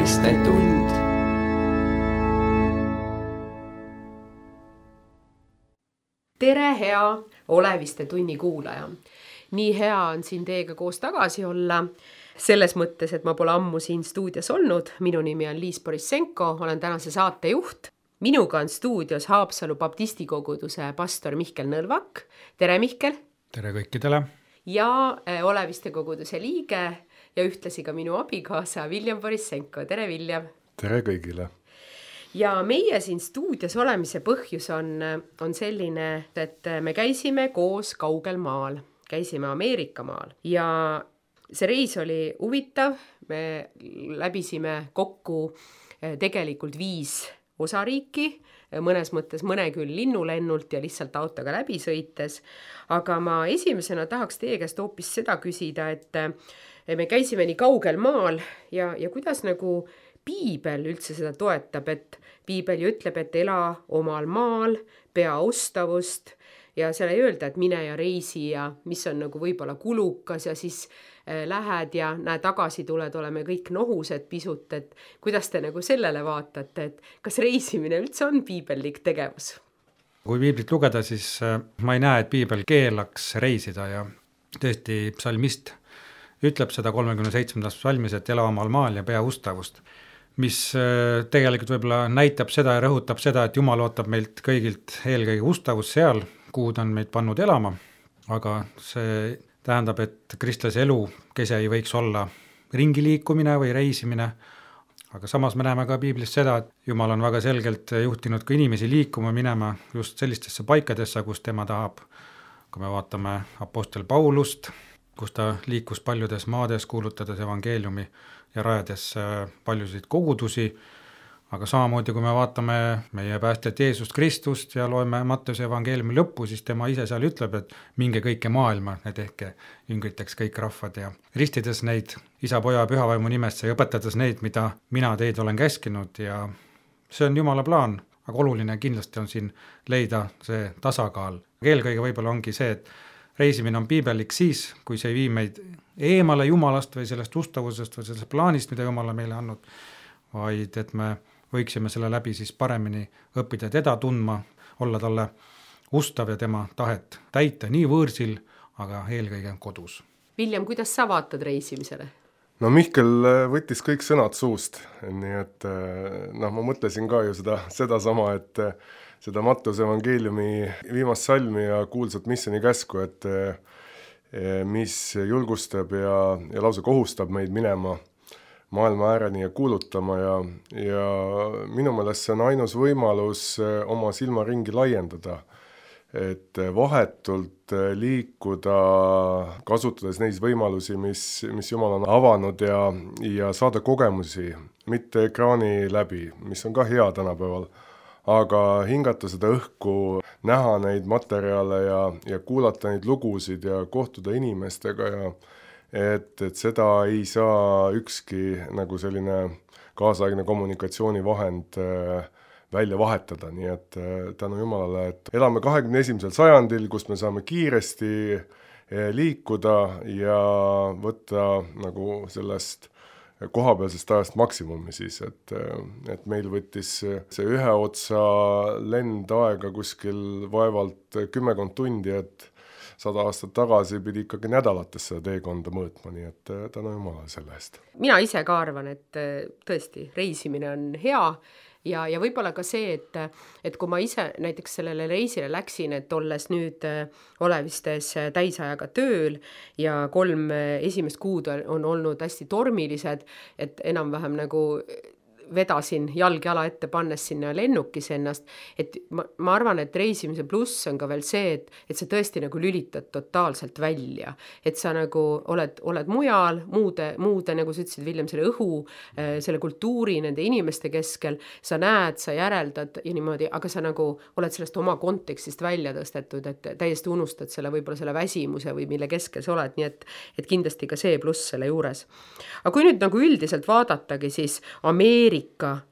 Oleviste-tund. Tere, hea Oleviste-tunni kuulaja. Nii hea on siin teiega koos tagasi olla. Selles mõttes, et ma pole ammu siin stuudios olnud. Minu nimi on Liis Borissenko, olen tänase saate juht. Minuga on stuudios Haapsalu baptistikoguduse pastor Mihkel Nõlvak. Tere, Mihkel! Tere kõikidele! Ja Oleviste koguduse liige ja ühtlasi ka minu abikaasa William Borissenko. Tere, William! Tere kõigile! Ja meie siin stuudios olemise põhjus on selline, et me käisime koos kaugel maal. Käisime Ameerika maal. Ja see reis oli huvitav. Me läbisime kokku tegelikult 5 osariiki. Mõnes mõttes mõne küll linnulennult ja lihtsalt autoga läbi sõites. Aga ma esimesena tahaks teie käest hoopis seda küsida, et me käisime nii kaugel maal ja kuidas nagu Piibel üldse seda toetab, et Piibel ju ütleb, et ela omal maal, pea austavust ja seal ei öelda, et mine ja reisi ja mis on nagu võib-olla kulukas ja siis lähed ja tagasi tuled, oleme kõik nohused pisut, et kuidas te nagu sellele vaatate, et kas reisimine üldse on piibellik tegevus? Kui piiblit lugeda, siis ma ei näe, et piibel keelaks reisida ja tõesti psalmist ütleb seda 37. psalmis, et ela omal maal ja pea ustavust, mis tegelikult võib-olla näitab seda ja rõhutab seda, et Jumal ootab meilt kõigilt eelkõige ustavust seal, kuhu ta on meid pannud elama, aga see tähendab, et kristlase elu kese ei võiks olla ringiliikumine või reisimine, aga samas me näeme ka piiblist seda, et Jumal on väga selgelt juhtinud ka inimesi liikuma minema just sellistesse paikadesse, kus tema tahab. Kui me vaatame apostel Paulust, kus ta liikus paljudes maades kuulutades evangeeliumi ja rajades paljusid kogudusi, aga samamoodi, kui me vaatame meie päästjat Jeesust Kristust ja loeme Matteuse evangeeliumi lõppu, siis tema ise seal ütleb, et minge kõike maailma, need ehke jüngriteks kõik rahvad ja ristides neid isa, poja ja pühavaimu nimesse ja õpetades neid, mida mina teid olen käskinud ja see on Jumala plaan, aga oluline kindlasti on siin leida see tasakaal. Eelkõige võib-olla ongi see, et reisimine on piibellik siis, kui see ei vii meid eemale Jumalast või sellest ustavusest või sellest plaanist, mida Jumal on meile andnud, vaid et me võiksime selle läbi siis paremini õppida teda tundma, olla talle ustav ja tema tahet täita nii võõrsil, aga eelkõige kodus. William, kuidas sa vaatad reisimisele? No Mihkel võttis kõik sõnad suust, nii et ma mõtlesin ka ju seda sama, et seda Matteuse evangeeliumi viimast salmi ja kuulsat missioni käsku, et mis julgustab ja lausa kohustab meid minema maailma ääreni ja kuulutama ja minu meelest see on ainus võimalus oma silmaringi laiendada, et vahetult liikuda, kasutades neid võimalusi, mis Jumal on avanud ja saada kogemusi, mitte ekraani läbi, mis on ka hea tänapäeval, aga hingata seda õhku, näha neid materjale ja kuulata neid lugusid ja kohtuda inimestega ja et seda ei saa ükski nagu selline kaasaegne kommunikatsioonivahend välja vahetada, nii et tänu Jumalale, et elame 21. sajandil, kus me saame kiiresti liikuda ja võtta nagu sellest kohapealsest ajast maksimumi siis, et meil võttis see ühe otsa lend aega kuskil vaevalt 10 tundi, et 100 aastat tagasi pidi ikkagi nädalates seda teekonda mõõtma, nii et tänu Jumalale selle eest. Mina ise ka arvan, et tõesti reisimine on hea ja võib-olla ka see, et kui ma ise näiteks sellele reisile läksin, et olles nüüd Olevistes täisajaga tööl ja 3 esimest kuud on olnud hästi tormilised, et enam-vähem nagu vedasin jalg-jala ette pannes sinna lennukis ennast, et ma arvan, et reisimise pluss on ka veel see, et sa tõesti nagu lülitad totaalselt välja, et sa nagu oled mujal, muude nagu sa ütlesid, William, selle õhu, selle kultuuri, nende inimeste keskel, sa näed, sa järeldad ja niimoodi, aga sa nagu oled sellest oma kontekstist välja tõstetud, et täiesti unustad võib-olla selle väsimuse või mille keskel sa oled, nii et kindlasti ka see pluss selle juures. Aga kui nüüd nagu üldiselt vaadatagi, siis Ameerika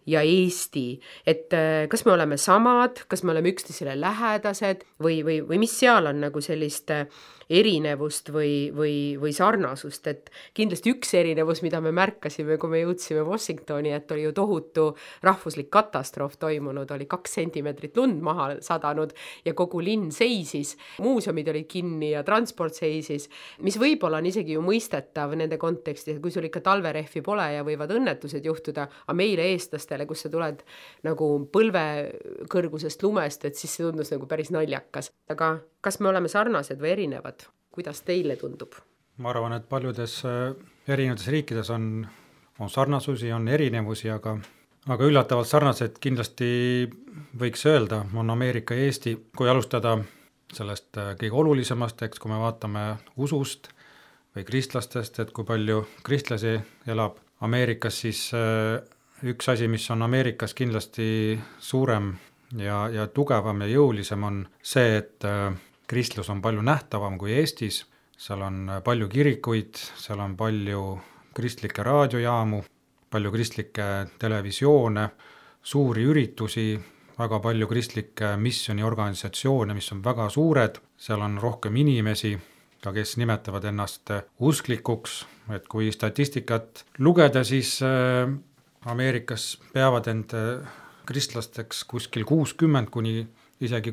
ja Eesti, et kas me oleme samad, kas me oleme üksteisele lähedased või mis seal on nagu sellist erinevust või sarnasust, et kindlasti üks erinevus, mida me märkasime, kui me jõudsime Washingtoni, et oli ju tohutu rahvuslik katastroof toimunud, oli 2 sentimeetrit lund maha sadanud ja kogu linn seisis, muuseumid olid kinni ja transport seisis, mis võib-olla on isegi ju mõistetav nende kontekstis, kui sul ikka talverehvi pole ja võivad õnnetused juhtuda, aga meile eestlastele, kus sa tuled nagu põlve kõrgusest lumest, et siis see tundus nagu päris naljakas. Aga kas me oleme sarnased või erinevad? Kuidas teile tundub? Ma arvan, et paljudes erinevates riikides on sarnasusi, on erinevusi, aga üllatavalt sarnased kindlasti võiks öelda, on Ameerika ja Eesti. Kui alustada sellest kõige olulisemast, eks kui me vaatame usust või kristlastest, et kui palju kristlasi elab Ameerikas, siis üks asi, mis on Ameerikas kindlasti suurem ja tugevam ja jõulisem on see, et kristlus on palju nähtavam kui Eestis, seal on palju kirikuid, seal on palju kristlikke raadiojaamu, palju kristlikke televisioone, suuri üritusi, väga palju kristlikke missiooniorganisatsioone, mis on väga suured, seal on rohkem inimesi, ka kes nimetavad ennast usklikuks, et kui statistikat lugeda, siis Ameerikas peavad end kristlasteks kuskil 60 kuni isegi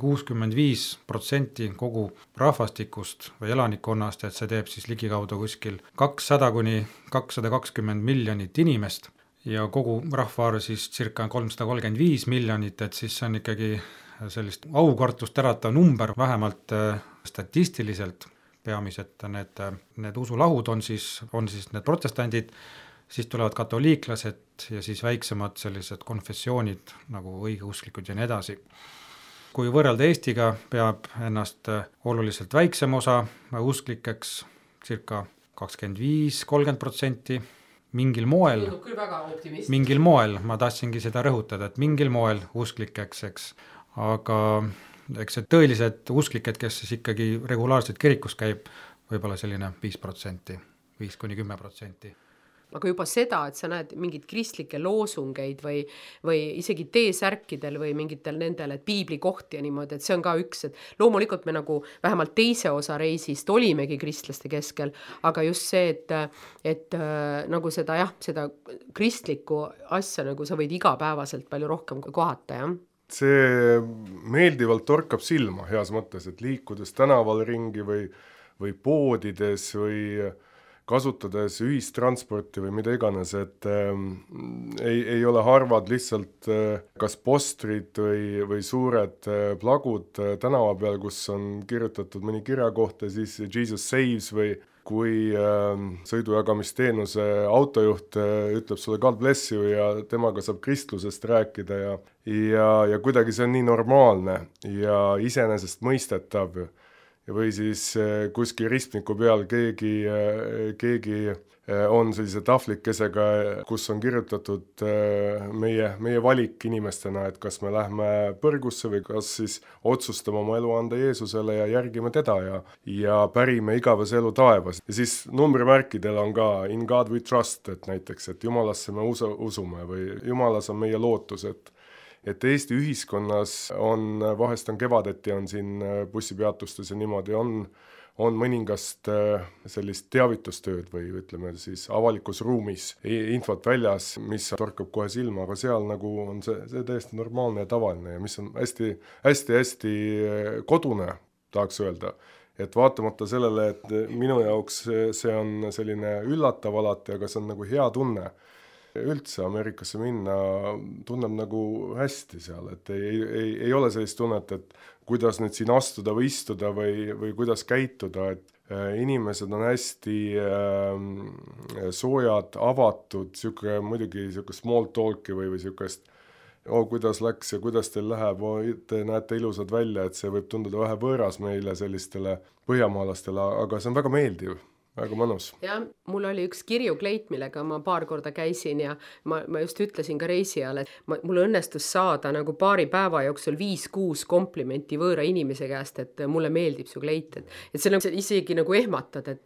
65% kogu rahvastikust või elanikkonnast, et see teeb siis ligikaudu kuskil 200 kuni 220 miljonit inimest ja kogu rahvaarv siis circa 335 miljonit, et siis see on ikkagi sellist aukartust äratav number, vähemalt statistiliselt. Peamised need usulahud on siis need protestandid, siis tulevad katoliiklased ja siis väiksemad sellised konfessioonid nagu õigeusklikud ja nii edasi. Kui võrrelda Eestiga, peab ennast oluliselt väiksem osa usklikeks, circa 25-30%, mingil moel, ma tahtsingi seda rõhutada, et mingil moel usklikeks, eks, aga eks see tõelised usklikud, kes siis ikkagi regulaarselt kirikus käib, võib-olla selline 5%, 5-10%. Aga juba seda, et sa näed mingid kristlikke loosungeid või isegi T-särkidel või mingitel nendel, et piibli kohti ja niimoodi, et see on ka üks, et loomulikult me nagu vähemalt teise osa reisist olimegi kristlaste keskel, aga just see, et nagu seda kristlikku asja nagu sa võid igapäevaselt palju rohkem kohata, jah? See meeldivalt torkab silma heas mõttes, et liikudes tänaval ringi või poodides või kasutades ühistransporti või mida iganes, et ei ole harvad lihtsalt kas postrid või suured plagud tänava peal, kus on kirjutatud mõni kirjakoht ja siis Jesus saves või kui sõidujagamisteenuse autojuht ütleb sulle God bless you ja temaga saab kristlusest rääkida ja kuidagi see on nii normaalne ja iseenesest mõistetav. Või siis kuskil ristmiku peal keegi on sellise tahvlikesega, kus on kirjutatud meie valik inimestena, et kas me lähme põrgusse või kas siis otsustame oma elu anda Jeesusele ja järgime teda ja pärime igavese elu taevas. Ja siis numbrimärkidel on ka in God we trust, et näiteks, et Jumalasse me usume või Jumalas on meie lootus, et Eesti ühiskonnas vahest on kevadeti on siin bussipeatustes ja niimoodi on mõningast sellist teavitustööd või ütleme siis avalikus ruumis infot väljas, mis torkab kohe silma, aga seal nagu on see täiesti normaalne ja tavaline ja mis on hästi kodune, tahaks öelda. Et vaatamata sellele, et minu jaoks see on selline üllatav alati, aga see on nagu hea tunne. Üldse Ameerikasse minna tunneb nagu hästi seal, et ei ole sellist tunnet, et kuidas nüüd siin astuda või istuda või kuidas käituda, et inimesed on hästi soojad, avatud, muidugi small talki või siukest, kuidas läks ja kuidas teil läheb, te näete ilusad välja, et see võib tunduda vähe võõras meile sellistele põhjamaalastele, aga see on väga meeldiv. väga mõnus. Ja mul oli üks kirjukleit, millega ma paar korda käisin ja ma just ütlesin ka reisi ajal, et mul õnnestus saada nagu paari päeva jooksul 5-6 komplimenti võõra inimese käest, et mulle meeldib su kleit. Et see nagu isegi nagu ehmatad, et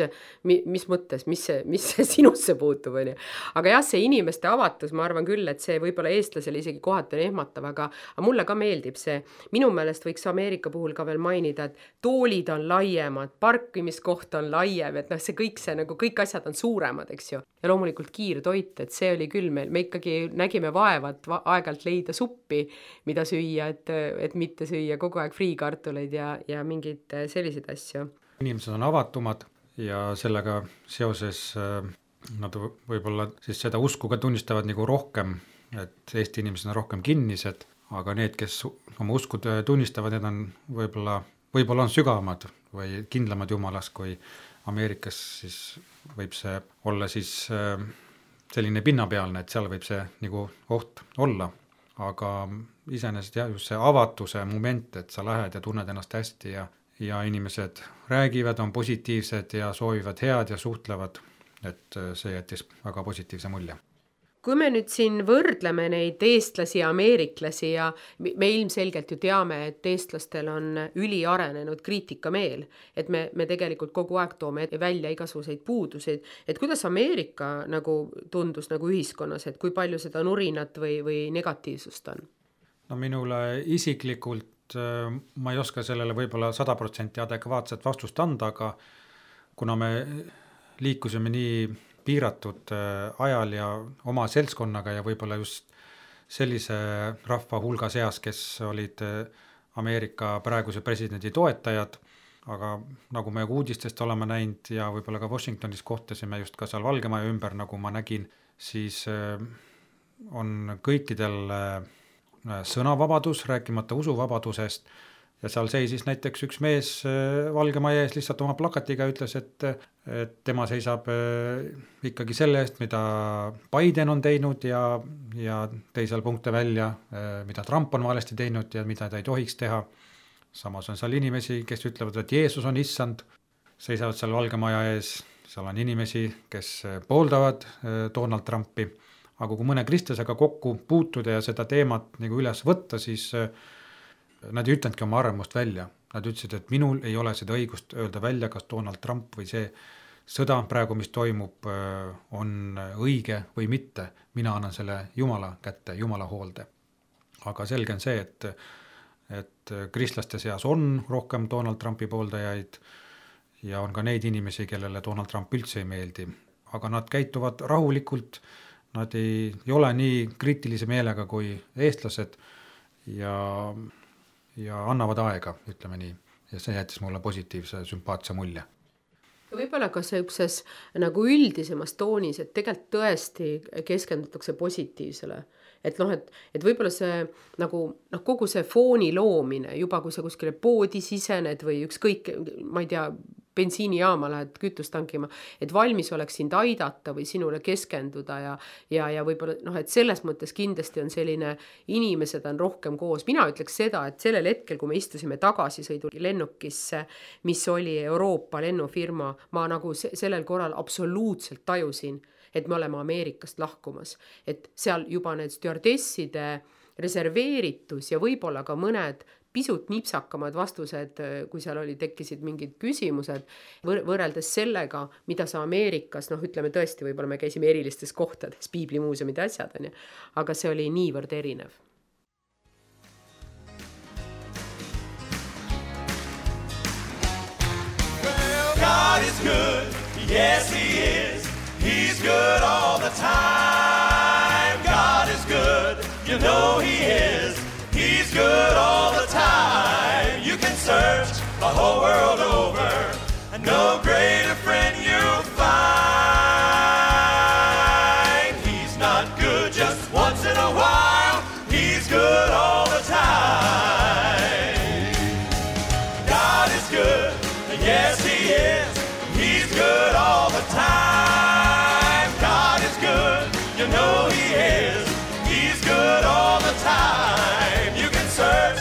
mis mõttes, mis see sinusse puutub. Aga jah, see inimeste avatus, ma arvan küll, et see võib-olla eestlasele isegi kohati on ehmatav, aga mulle ka meeldib see. Minu meelest võiks Ameerika puhul ka veel mainida, et toolid on laiemad, parkimiskoht on laiem, et see kõik asjad on suuremad, eks ju. Ja loomulikult kiirtoit, et see oli küll me ikkagi nägime vaevat aegalt leida suppi, mida süüa, et mitte süüa kogu aeg friikartuleid ja mingid sellised asju. Inimesed on avatumad ja sellega seoses nad võib-olla siis seda usku ka tunnistavad nagu rohkem, et Eesti inimesed on rohkem kinnised, aga need, kes oma usku tunnistavad, need on võib-olla on sügavamad või kindlamad jumalas, kui Ameerikas siis võib see olla siis selline pinnapealne, et seal võib see nagu oht olla. Aga iseenesest jah, just see avatuse moment, et sa lähed ja tunned ennast hästi ja inimesed räägivad, on positiivsed ja soovivad head ja suhtlevad, et see jättis väga positiivse mulje. Kui me nüüd siin võrdleme neid eestlasi ja ameeriklasi ja me ilmselgelt ju teame, et eestlastel on üliarenenud kriitikameel, et me tegelikult kogu aeg toome välja igasuguseid puuduseid, et kuidas Ameerika nagu tundus nagu ühiskonnas, et kui palju seda nurinat või negatiivsust on? No minule isiklikult ma ei oska sellele võib-olla 100% adekvaatset vastust anda, aga kuna me liikusime nii piiratud ajal ja oma seltskonnaga ja võib-olla just sellise rahva hulga seas, kes olid Ameerika praeguse presidendi toetajad, aga nagu me uudistest oleme näinud ja võib-olla ka Washingtonis kohtasime just ka seal Valgemaja ümber, nagu ma nägin, siis on kõikidel sõnavabadus, rääkimata usuvabadusest, ja seal seisis näiteks üks mees Valgemaja ees lihtsalt oma plakatiga ütles, et tema seisab ikkagi selle eest, mida Biden on teinud ja tõi seal punkte välja, mida Trump on valesti teinud ja mida ta ei tohiks teha. Samas on seal inimesi, kes ütlevad, et Jeesus on issand, seisavad seal Valgemaja ees, seal on inimesi, kes pooldavad Donald Trumpi, aga kui mõne kristlasega kokku puutuda ja seda teemat nagu üles võtta, siis nad ei ütlenudki oma arvamust välja. Nad ütlesid, et minul ei ole seda õigust öelda välja, kas Donald Trump või see sõda praegu, mis toimub, on õige või mitte. Mina annan selle Jumala kätte, Jumala hoolde. Aga selge on see, et kristlaste seas on rohkem Donald Trumpi pooldajaid ja on ka neid inimesi, kellele Donald Trump üldse ei meeldi. Aga nad käituvad rahulikult, nad ei ole nii kriitilise meelega kui eestlased ja annavad aega, ütleme nii. Ja see jättis mulle positiivse, sümpaatse mulje. Ja võib-olla ka see nagu üldisemas toonis, et tegelikult tõesti keskendutakse positiivsele. Et võib-olla see nagu kogu see fooni loomine, juba kui sa kuskile poodi sisened või ükskõik, ma ei tea, bensiinijaama lähed kütust tankima, et valmis oleks sind aidata või sinule keskenduda ja võib-olla, et selles mõttes kindlasti on selline, inimesed on rohkem koos. Mina ütleks seda, et sellel hetkel, kui me istusime tagasisõidu lennukisse, mis oli Euroopa lennufirma, ma nagu sellel korral absoluutselt tajusin, et me oleme Ameerikast lahkumas. Et seal juba need stjuardesside reserveeritus ja võib-olla ka mõned pisut nipsakamad vastused, kui seal tekkisid mingid küsimused, võrreldes sellega, mida sa Ameerikas, ütleme tõesti, võib-olla me käisime erilistes kohtades, piiblimuuseumide asjad, aga see oli niivõrd erinev. Well, God is good, yes he is, he's good all the time. God is good, you know he is, he's good all the time. You can search the whole world over and no greater friend you'll find. He's not good just once in a while, he's good all the time. God is good, yes he is, he's good all the time. God is good, you know he is, he's good all the time. You can search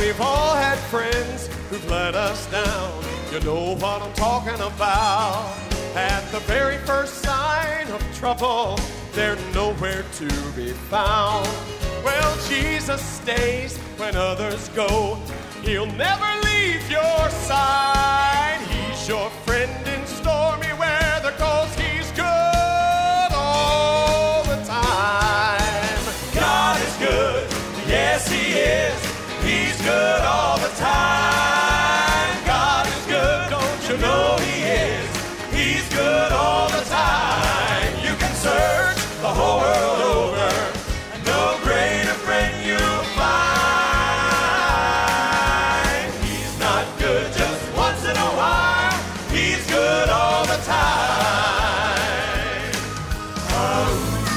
we've all had friends who've let us down. You know what I'm talking about. At the very first sign of trouble, they're nowhere to be found. Well, Jesus stays when others go. He'll never leave your side. He's your friend in stormy weather, 'cause he's good all the time. God is good, yes he is. He's good all the time. God is good, don't you know he is. He's good all the time. You can search the whole world over, and no greater friend you'll find. He's not good just once in a while. He's good all the time. Oh,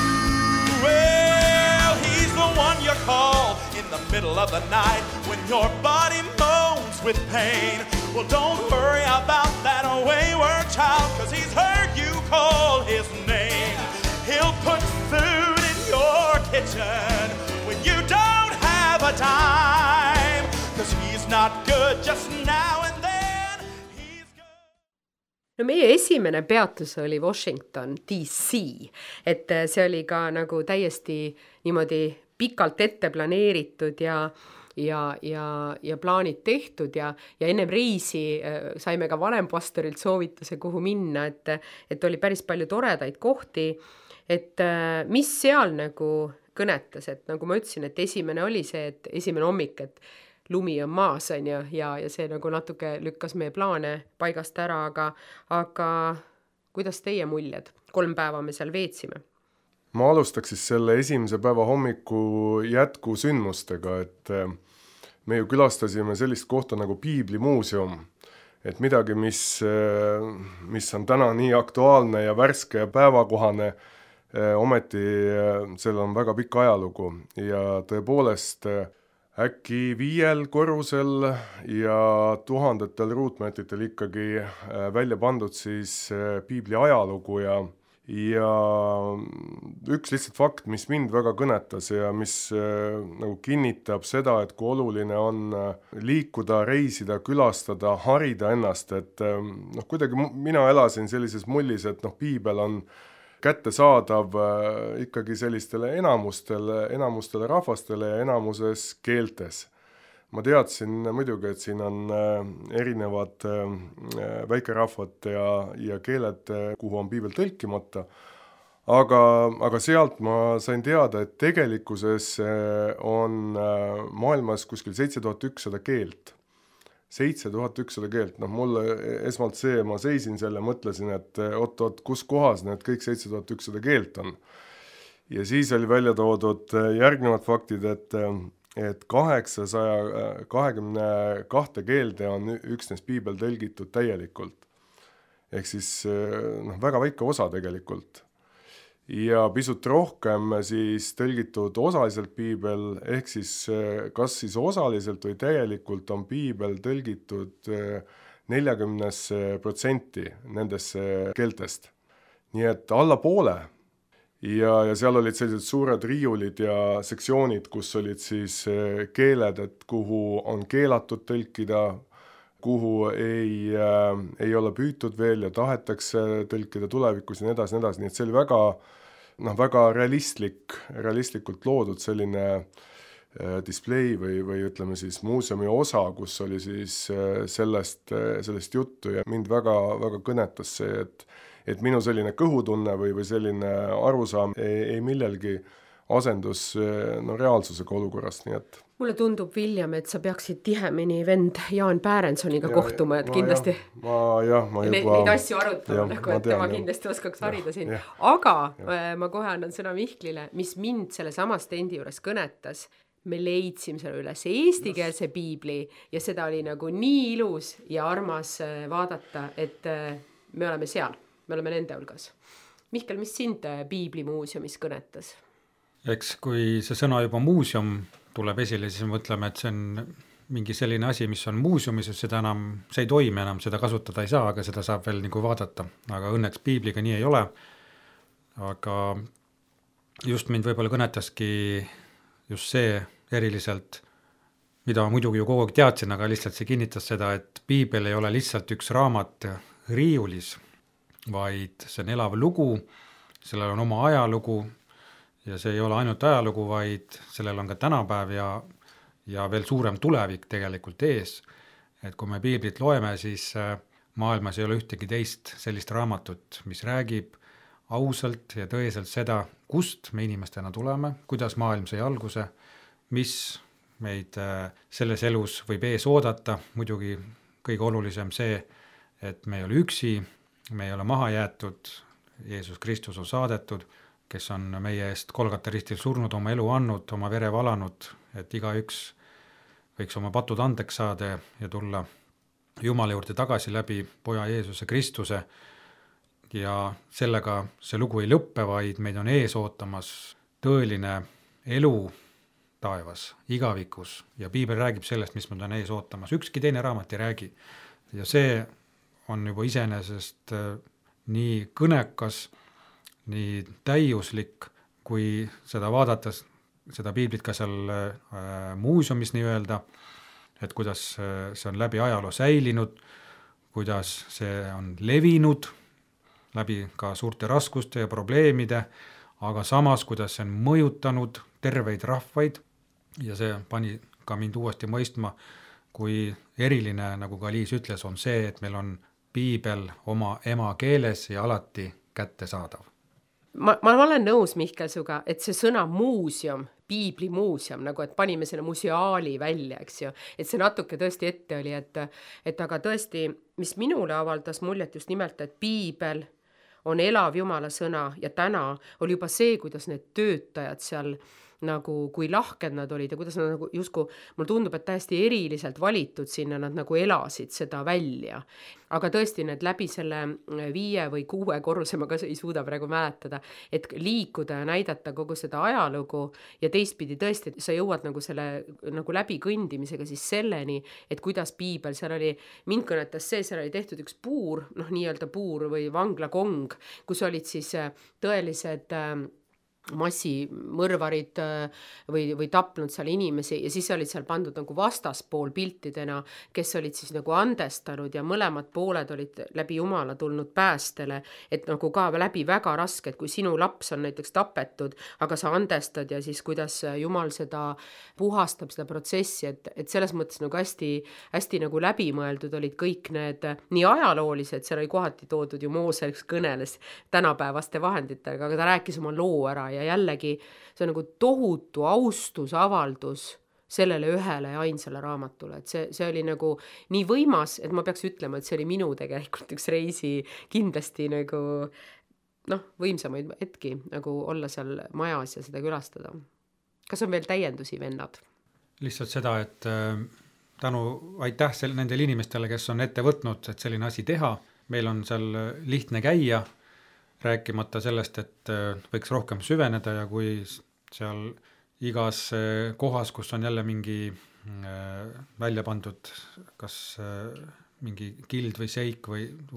well, he's the one you call in the middle of the night when your body moans with pain. Well, don't worry about that wayward child, 'cause he's heard you call his name. He'll put food in your kitchen when you don't have a dime, 'cause he's not good just now and then. He's good. No meie esimene peatus oli Washington DC, et see oli ka nagu täiesti niimoodi pikalt ette planeeritud ja plaanid tehtud ja ennem reisi saime ka vanempastorilt soovituse, kuhu minna, et oli päris palju toredaid kohti, et mis seal nagu kõnetas, et nagu ma ütlesin, et esimene oli see, et esimene hommik, et lumi on maas, on ju, ja see nagu natuke lükkas meie plaane paigast ära, aga kuidas teie muljed? 3 päeva me seal veetsime. Ma alustaks siis selle esimese päeva hommiku jätkusündmustega, et me ju külastasime sellist kohta nagu Piiblimuuseum, et midagi, mis on täna nii aktuaalne ja värske ja päevakohane, ometi sellel on väga pikk ajalugu ja tõepoolest äkki 5 korrusel ja tuhandetel ruutmeetritel ikkagi välja pandud siis Piibli ajalugu ja üks lihtsalt fakt, mis mind väga kõnetas ja mis nagu kinnitab seda, et kui oluline on liikuda, reisida, külastada, harida ennast, et kuidagi mina elasin sellises mullis, et piibel on kättesaadav ikkagi sellistele enamustele rahvastele ja enamuses keeltes. Ma teadsin muidugi, et siin on erinevad väikerahvad ja keeled, kuhu on piibel tõlkimata, aga sealt ma sain teada, et tegelikkuses on maailmas kuskil 7100 keelt. 7100 keelt, mulle esmalt see, ma seisin selle, mõtlesin, et oot, kus kohas need kõik 7100 keelt on. Ja siis oli välja toodud järgnevad faktid, et 822 keelde on üksnes piibel tõlgitud täielikult. Ehk siis väga väike osa tegelikult. Ja pisut rohkem siis tõlgitud osaliselt piibel, ehk siis kas siis osaliselt või täielikult on piibel tõlgitud 40% nendesse keeltest. Nii et alla poole. Ja seal olid sellised suured riiulid ja sektsioonid, kus olid siis keeled, et kuhu on keelatud tõlkida, kuhu ei ole püütud veel ja tahetakse tõlkida tulevikus ja nii edasi, nii et see oli väga realistlikult loodud selline display või ütleme siis muuseumi osa, kus oli siis sellest juttu ja mind väga kõnetas see, et minu selline kõhutunne või selline arusaam ei millelgi asendus reaalsusega olukorrast, nii et mulle tundub, William, et sa peaksid tihemini vend Jaan Päärensoniga kohtuma, et kindlasti neid asju arutama, et tema kindlasti oskaks harida siin. Aga ma kohe annan sõna Mihklile, mis mind selle sama stendi juures kõnetas. Me leidsime selle üles eestikeelse piibli ja seda oli nagu nii ilus ja armas vaadata, et me oleme seal. Me oleme nende hulgas. Mihkel, mis sind Piiblimuuseumis kõnetas? Eks kui see sõna juba muuseum tuleb esile, siis mõtleme, et see on mingi selline asi, mis on muuseumis, seda enam, see ei toimi enam, seda kasutada ei saa, aga seda saab veel nagu vaadata. Aga õnneks piibliga nii ei ole. Aga just mind võib-olla kõnetaski just see eriliselt, mida ma muidugi ju kogu aeg teadsin, aga lihtsalt see kinnitas seda, et piibel ei ole lihtsalt üks raamat riiulis, vaid see on elav lugu, sellel on oma ajalugu ja see ei ole ainult ajalugu, vaid sellel on ka tänapäev ja veel suurem tulevik tegelikult ees. Et kui me piiblit loeme, siis maailmas ei ole ühtegi teist sellist raamatut, mis räägib ausalt ja tõeselt seda, kust me inimestena tuleme, kuidas maailm sai alguse, mis meid selles elus võib ees oodata, muidugi kõige olulisem see, et me ei ole üksi, me ei ole maha jäetud, Jeesus Kristus on saadetud, kes on meie eest Golgata ristil surnud, oma elu andnud, oma vere valanud, et igaüks võiks oma patud andeks saada ja tulla Jumala juurde tagasi läbi poja Jeesuse Kristuse ja sellega see lugu ei lõppe, vaid meid on ees ootamas tõeline elu taevas, igavikus ja piibel räägib sellest, mis meid on ees ootamas. Ükski teine raamat ei räägi ja see on juba iseenesest nii kõnekas, nii täiuslik, kui seda vaadates, seda piiblit ka seal muuseumis nii öelda, et kuidas see on läbi ajaloo säilinud, kuidas see on levinud läbi ka suurte raskuste ja probleemide, aga samas, kuidas see on mõjutanud terveid rahvaid ja see pani ka mind uuesti mõistma, kui eriline, nagu ka Liis ütles, on see, et meil on piibel oma emakeeles ja alati kättesaadav. Ma olen nõus, Mihkel, suga, et see sõna muuseum, piiblimuuseum, nagu et panime selle museaali välja, eks ju, et see natuke tõesti ette oli, et aga tõesti, mis minule avaldas muljet just nimelt, et piibel on elav Jumala sõna ja täna oli juba see, kuidas need töötajad seal nagu, kui lahked nad olid ja kuidas nad nagu justkui, mul tundub, et täiesti eriliselt valitud sinna, nad nagu elasid seda välja. Aga tõesti need läbi selle 5 või 6 korruse, ma ka ei suuda praegu mäletada, et liikuda ja näidata kogu seda ajalugu ja teistpidi tõesti, sa jõuad nagu selle nagu läbi kõndimisega siis selleni, et kuidas piibel, seal oli, mind kõnetas see, seal oli tehtud üks puur, nii-öelda puur või vanglakong, kus olid siis tõelised massimõrvarid või tapnud seal inimesi ja siis olid seal pandud nagu vastaspool piltidena, kes olid siis nagu andestanud ja mõlemad pooled olid läbi Jumala tulnud päästele, et nagu ka läbi väga raske, et kui sinu laps on näiteks tapetud, aga sa andestad ja siis kuidas Jumal seda puhastab, seda protsessi, et selles mõttes nagu hästi nagu läbimõeldud olid kõik need nii ajaloolised, seal oli kohati toodud ju Mooses kõneles tänapäevaste vahenditega, aga ta rääkis oma loo ära ja jällegi see on nagu tohutu austusavaldus sellele ühele ja ainsale raamatule, et see oli nagu nii võimas, et ma peaks ütlema, et see oli minu tegelikult üks reisi kindlasti nagu võimsamaid hetki nagu olla seal majas ja seda külastada. Kas on veel täiendusi, vennad? Lihtsalt seda, et aitäh nendele inimestele, kes on ette võtnud, et selline asi teha. Meil on seal lihtne käia, rääkimata sellest, et võiks rohkem süveneda ja kui seal igas kohas, kus on jälle mingi välja pandud kas mingi kild või seik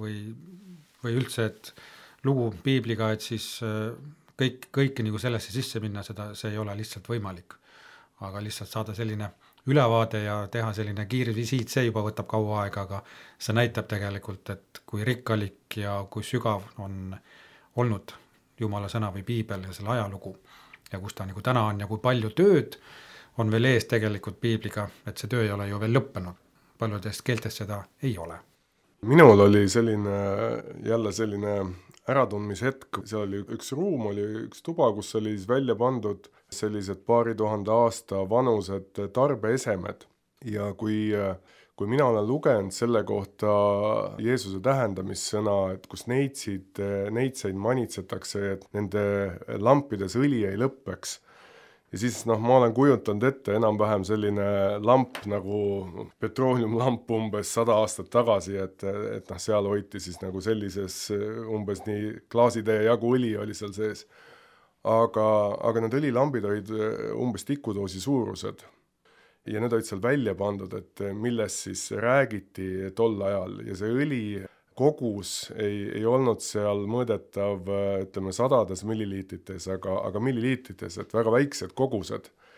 või üldse, et lugu piibliga, et siis kõike nagu sellesse sisse minna, see ei ole lihtsalt võimalik. Aga lihtsalt saada selline ülevaade ja teha selline kiirvisiit, see juba võtab kaua aega, aga see näitab tegelikult, et kui rikkalik ja kui sügav on olnud Jumala sõna või piibel ja selle ajalugu ja kus ta nagu täna on ja kui palju tööd on veel ees tegelikult piibliga, et see töö ei ole ju veel lõppenud. Paljudest keeltes seda ei ole. Minul oli jälle selline äratundmishetk, seal oli üks ruum, oli üks tuba, kus oli välja pandud sellised 2000 aasta vanused tarbeesemed ja kui mina olen lugenud selle kohta Jeesuse tähendamissõna, et kus neitseid manitsetakse, et nende lampides õli ei lõppeks. Ja siis ma olen kujutanud ette enam-vähem selline lamp nagu petrooliumlamp umbes 100 aastat tagasi, et seal hoiti siis nagu sellises umbes nii klaasitäie jagu õli oli seal sees. Aga need õlilambid olid umbes tikudoosi suurused. Ja need olid seal välja pandud, et millest siis räägiti tol ajal ja see õli kogus ei olnud seal mõõdetav, ütleme, 100 milliliitrites, aga milliliitrites, et väga väiksed kogused.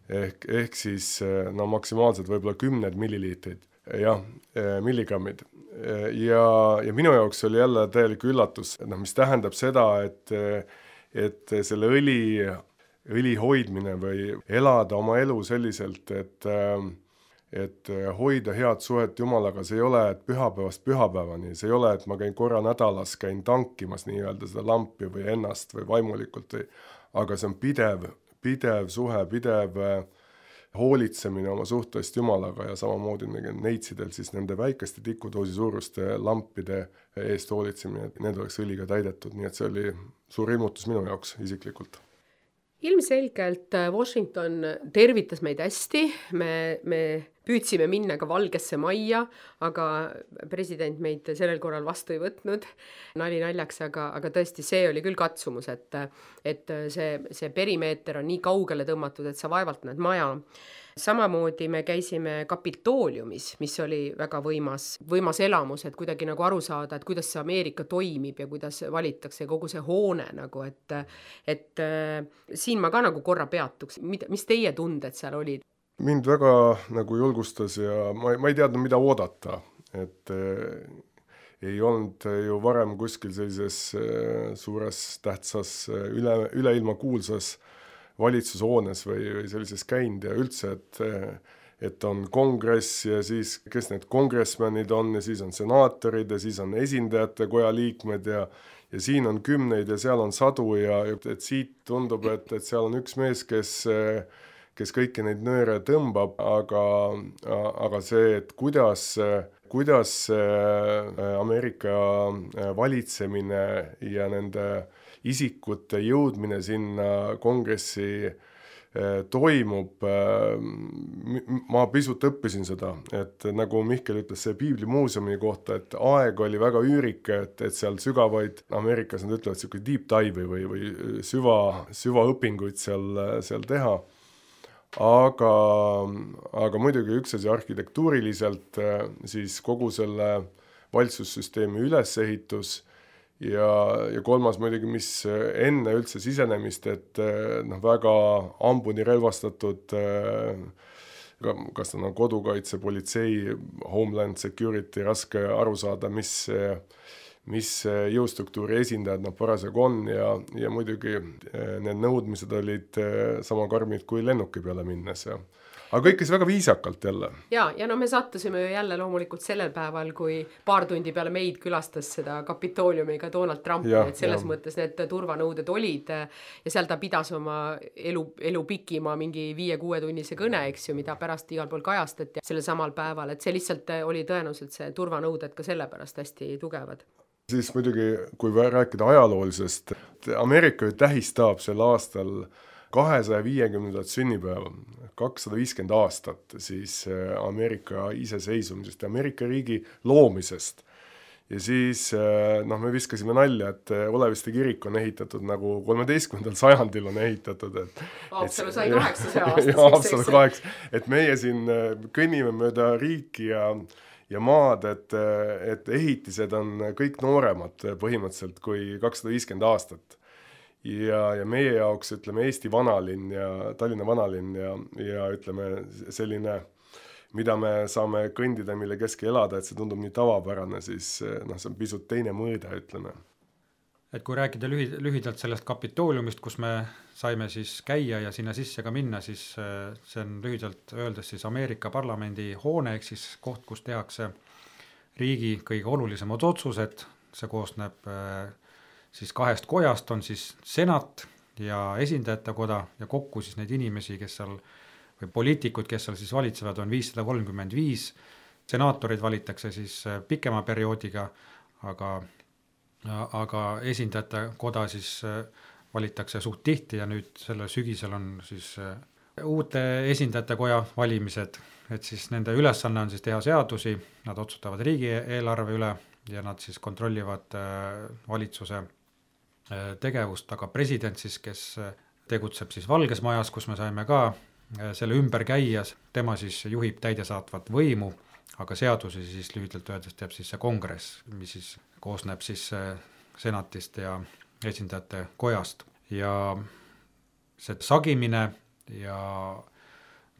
ehk siis no maksimaalselt võib-olla 10 milliliitrid, jah, milligrammid. Ja minu jaoks oli jälle täielik üllatus, mis tähendab seda, et selle õli hoidmine või elada oma elu selliselt, et hoida head suhet Jumalaga, see ei ole, et pühapäevast pühapäevani, see ei ole, et ma käin korra nädalas, käin tankimas nii-öelda seda lampi või ennast või vaimulikult, aga see on pidev suhe, pidev hoolitsemine oma suhtest Jumalaga ja samamoodi neitsidel siis nende väikeste tikudoosi suuruste lampide eest hoolitsemine, et need oleks õliga täidetud, nii et see oli suur ilmutus minu jaoks isiklikult. Ilmselgelt Washington tervitas meid hästi, me püüdsime minna ka Valgesse Majja, aga president meid sellel korral vastu ei võtnud, nali naljaks, aga tõesti see oli küll katsumus, et see perimeeter on nii kaugele tõmmatud, et sa vaevalt näed maja. Samamoodi me käisime Kapitooliumis, mis oli väga võimas elamus, et kuidagi nagu aru saada, et kuidas see Ameerika toimib ja kuidas valitakse kogu see hoone nagu, et siin ma ka nagu korra peatuks. Mis teie tunded seal olid? Mind väga nagu julgustas ja ma ei teadnud, mida oodata, et ei olnud ju varem kuskil sellises suures tähtsas üleilma kuulsas valitsushoones või sellises käinud ja üldse, et on kongress ja siis kes need kongressmanid on ja siis on senaatorid ja siis on esindajate koja liikmed ja siin on 10 ja seal on 100 ja et siit tundub, et seal on üks mees, kes kõiki neid nööre tõmbab, aga see, et kuidas Ameerika valitsemine ja nende isikute jõudmine sinna kongressi toimub, ma pisut õppisin seda, et nagu Mihkel ütles see Piiblimuuseumi kohta, et aeg oli väga üürike, et seal sügavaid, Ameerikas nad ütlevad selline deep dive või süvaõpinguid seal teha. Aga muidugi üks asi arhitektuuriliselt siis kogu selle valitsussüsteemi ülesehitus ja kolmas muidugi, mis enne üldse sisenemist, et väga ambuni relvastatud, kas ta on kodukaitse, politsei, Homeland Security, raske aru saada, mis jõustruktuuri esindajad parasjagu on ja muidugi need nõudmised olid sama karmid kui lennuki peale minnes ja aga kõik käis väga viisakalt jälle. Ja me sattusime ju jälle loomulikult sellel päeval, kui paar tundi peale meid külastas seda Kapitooliumiga Donald Trump, et selles mõttes need turvanõuded olid ja seal ta pidas oma elu pikima mingi 5-6 tunnise kõne, eks ju, mida pärast igal pool kajastati sellel samal päeval, et see lihtsalt oli tõenäoliselt see turvanõuded ka sellepärast hästi tugevad. Siis muidugi, kui rääkida ajaloolisest, Ameerika ju tähistab sel aastal 250. sünnipäeva, 250 aastat siis Ameerika iseseisvumisest ja Ameerika riigi loomisest. Ja siis me viskasime nalja, et Oleviste kirik on ehitatud nagu 13. sajandil on ehitatud. Haapsalu sai 800 aastast. Et meie siin kõnnime mööda riiki ja maad, et ehitised on kõik nooremad põhimõtteliselt kui 250 aastat. Ja meie jaoks, ütleme, Eesti vanalinn ja Tallinna vanalinn ja ütleme selline, mida me saame kõndida, mille keske elada, et see tundub nii tavapärane, siis see on pisut teine mõõde, ütleme. Et kui rääkida lühidalt sellest Kapitooliumist, kus me saime siis käia ja sinna sisse ka minna, siis see on lühidalt öeldes siis Ameerika parlamendi hoone, ehk siis koht, kus tehakse riigi kõige olulisemad otsused, see koosneb siis 2 kojast, on siis senat ja esindajate koda ja kokku siis neid inimesi, kes seal või poliitikud, kes seal siis valitsevad, on 535, senaatorid valitakse siis pikema perioodiga, aga esindajate koda siis valitakse suht tihti ja nüüd selle sügisel on siis uute esindajate koja valimised, et siis nende ülesanne on siis teha seadusi, nad otsustavad riigieelarve üle ja nad siis kontrollivad valitsuse tegevust, aga president siis, kes tegutseb siis Valges Majas, kus me saime ka selle ümber käies, tema siis juhib täidesaatvat võimu, aga seadusi siis lühidalt öeldes teeb siis see kongress, mis siis koosneb siis senatist ja esindajate kojast ja see sagimine ja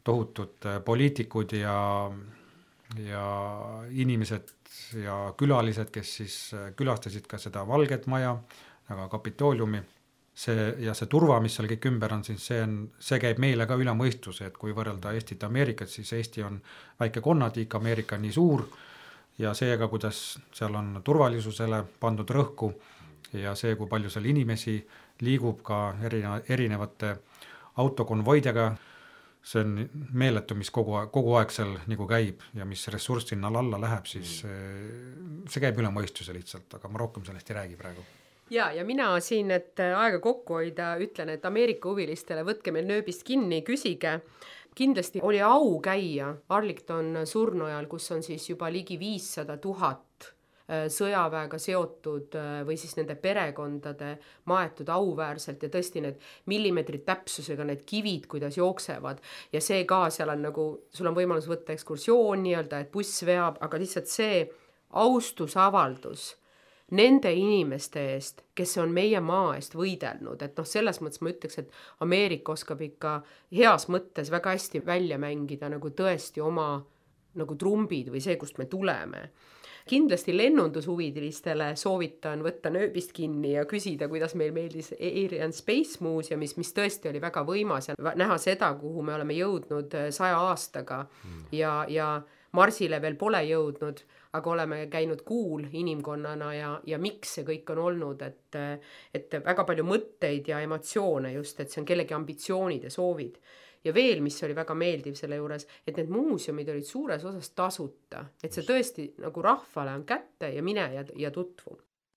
tohutud poliitikud ja inimesed ja külalised, kes siis külastasid ka seda Valget Maja, aga Kapitooliumi. See turva, mis seal kõik ümber on, siis see käib meile ka üle mõistuse, et kui võrrelda Eestit Ameerikat, siis Eesti on väike konnatiik, Ameerika on nii suur ja seega, kuidas seal on turvalisusele pandud rõhku ja see, kui palju seal inimesi liigub ka erinevate autokonvoidega, see on meeletu, mis kogu aeg seal nagu käib ja mis ressurss sinna alla läheb, siis see käib üle mõistuse lihtsalt, aga ma rohkem sellest ei räägi praegu. Ja mina siin, et aega kokku hoida, ütlen, et Ameerika huvilistele võtke meil nööbist kinni, küsige. Kindlasti oli au käia Arlington surnujal, kus on siis juba ligi 500 000 sõjaväega seotud või siis nende perekondade maetud auväärselt ja tõesti need millimeetrid täpsusega need kivid, kuidas jooksevad ja see ka seal on nagu, sul on võimalus võtta ekskursioon nii-öelda, et buss veab, aga lihtsalt see austusavaldus nende inimeste eest, kes on meie maa eest võidelnud, et selles mõttes ma ütleks, et Ameerika oskab ikka heas mõttes väga hästi välja mängida nagu tõesti oma nagu trumbid või see, kust me tuleme. Kindlasti lennundushuvidilistele soovitan võtta nööbist kinni ja küsida, kuidas meil meeldis Air and Space Museumis, mis tõesti oli väga võimas ja näha seda, kuhu me oleme jõudnud 100 aastaga ja Marsile veel pole jõudnud, aga oleme käinud kuul inimkonnana ja miks see kõik on olnud, et väga palju mõtteid ja emotsioone just, et see on kellegi ambitsioonid ja soovid. Ja veel, mis oli väga meeldiv selle juures, et need muuseumid olid suures osas tasuta, et see tõesti nagu rahvale on kätte ja mine ja tutvu.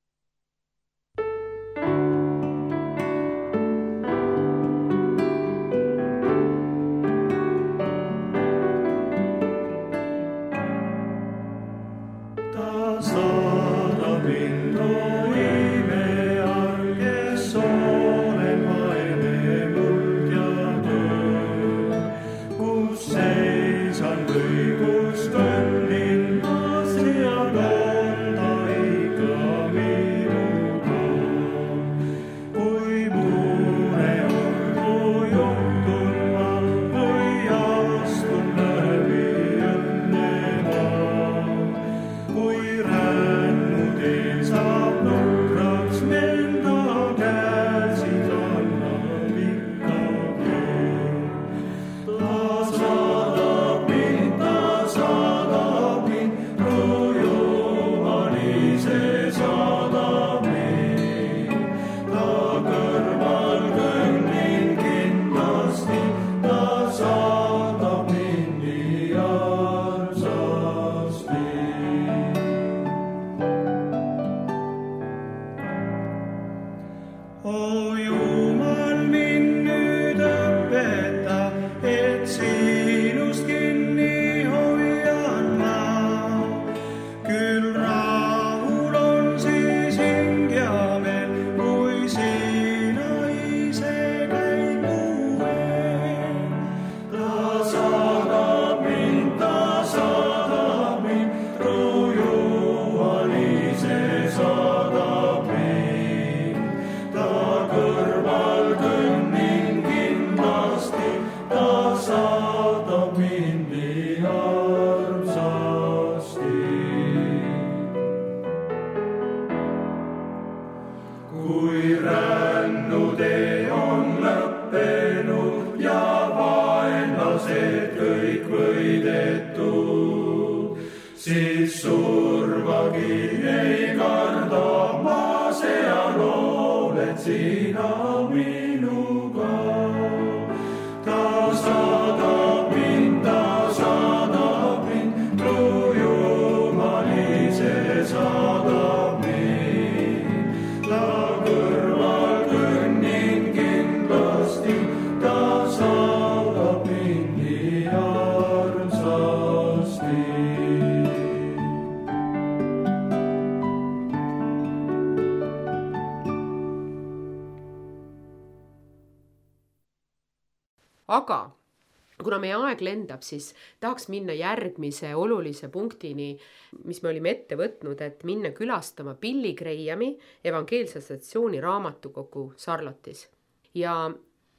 Aga kuna meie aeg lendab, siis tahaks minna järgmise olulise punktini, mis me olime ette võtnud, et minna külastama Billy Grahami evangeelse statsiooni raamatukogu Charlotte'is. Ja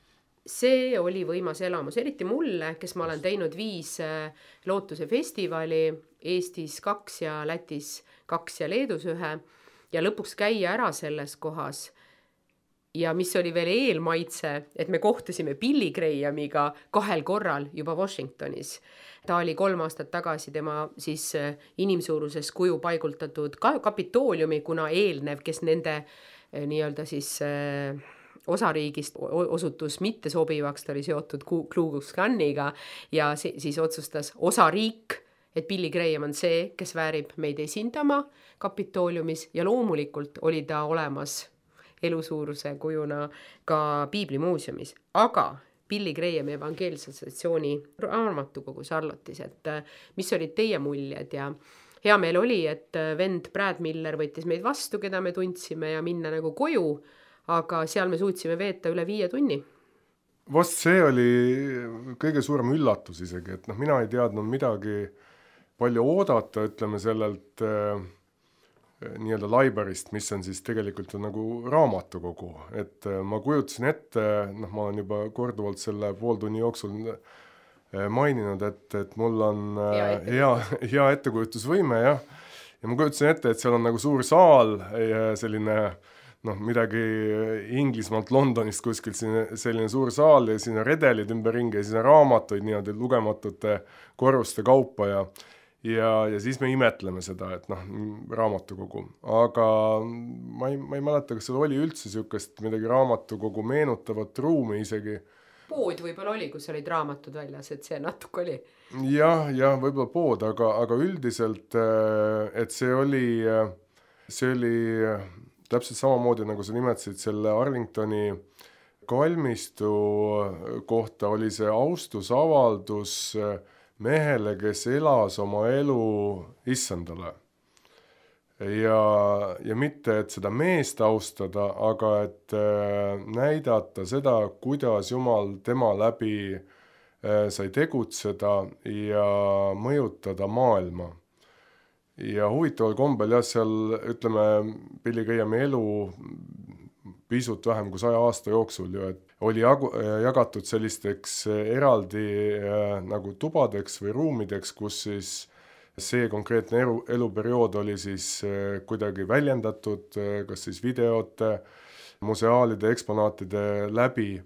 see oli võimas elamus, eriti mulle, kes ma olen teinud 5 lootuse festivali, Eestis 2 ja Lätis 2 ja Leedus 1 ja lõpuks käia ära selles kohas. Ja mis oli veel eelmaitse, et me kohtusime Billy Grahamiga 2 korral juba Washingtonis. Ta oli 3 aastat tagasi tema siis inimsuuruses kuju paigultatud kapitooliumi, kuna eelnev, kes nende nii-öelda siis osariigist osutus mitte sobivaks, ta oli seotud Ku Klux Klaniga ja siis otsustas osariik, et Billy Graham on see, kes väärib meid esindama kapitooliumis ja loomulikult oli ta olemas elusuuruse kujuna ka Piiblimuuseumis, aga Billy Grahami evangeelse assotsiatsiooni raamatukogu Charlotte'is, et mis olid teie muljed ja hea meel oli, et vend Brad Miller võttis meid vastu, keda me tundsime ja minna nagu koju, aga seal me suutsime veeta üle 5 tunni. Vast see oli kõige suurem üllatus isegi, et mina ei teadnud midagi palju oodata, ütleme sellelt nii-öelda library'st, mis on siis tegelikult nagu raamatukogu, et ma kujutasin ette, ma olen juba korduvalt selle pool tunni jooksul maininud, et mul on hea ettekujutusvõime, jah, ja ma kujutasin ette, et seal on nagu suur saal ja selline midagi Inglismaalt, Londonist kuskil selline suur saal ja siin on redelid ümberringi ja siis on raamatuid niimoodi lugematute korruste kaupa ja siis me imetleme seda, et raamatukogu, aga ma ei mäleta, kas seal oli üldse niisugust midagi raamatukogu meenutavat ruumi isegi. Pood võib-olla oli, kus olid raamatud väljas, et see natuke oli. Jah, võib-olla pood, aga üldiselt, et see oli täpselt samamoodi, nagu sa nimetasid, selle Arlingtoni kalmistu kohta oli see austusavaldus mehele, kes elas oma elu issandale. Ja mitte, et seda meest austada, aga et näidata seda, kuidas Jumal tema läbi sai tegutseda ja mõjutada maailma. Ja huvitaval kombel seal, ütleme, Billy Grahami elu pisut vähem kui 100 aasta jooksul ju, et oli jagatud sellisteks eraldi nagu tubadeks või ruumideks, kus siis see konkreetne eluperiood oli siis kuidagi väljendatud, kas siis videote, museaalide, eksponaatide läbi.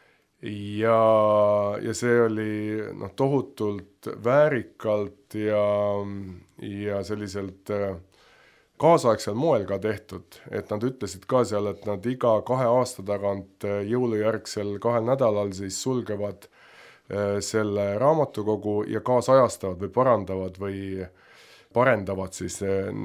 Ja see oli tohutult väärikalt ja selliselt kaasaegsel moel ka tehtud, et nad ütlesid ka seal, et nad iga 2 aasta tagant jõulujärgsel 2 nädalal siis sulgevad selle raamatukogu ja kaasajastavad või parendavad siis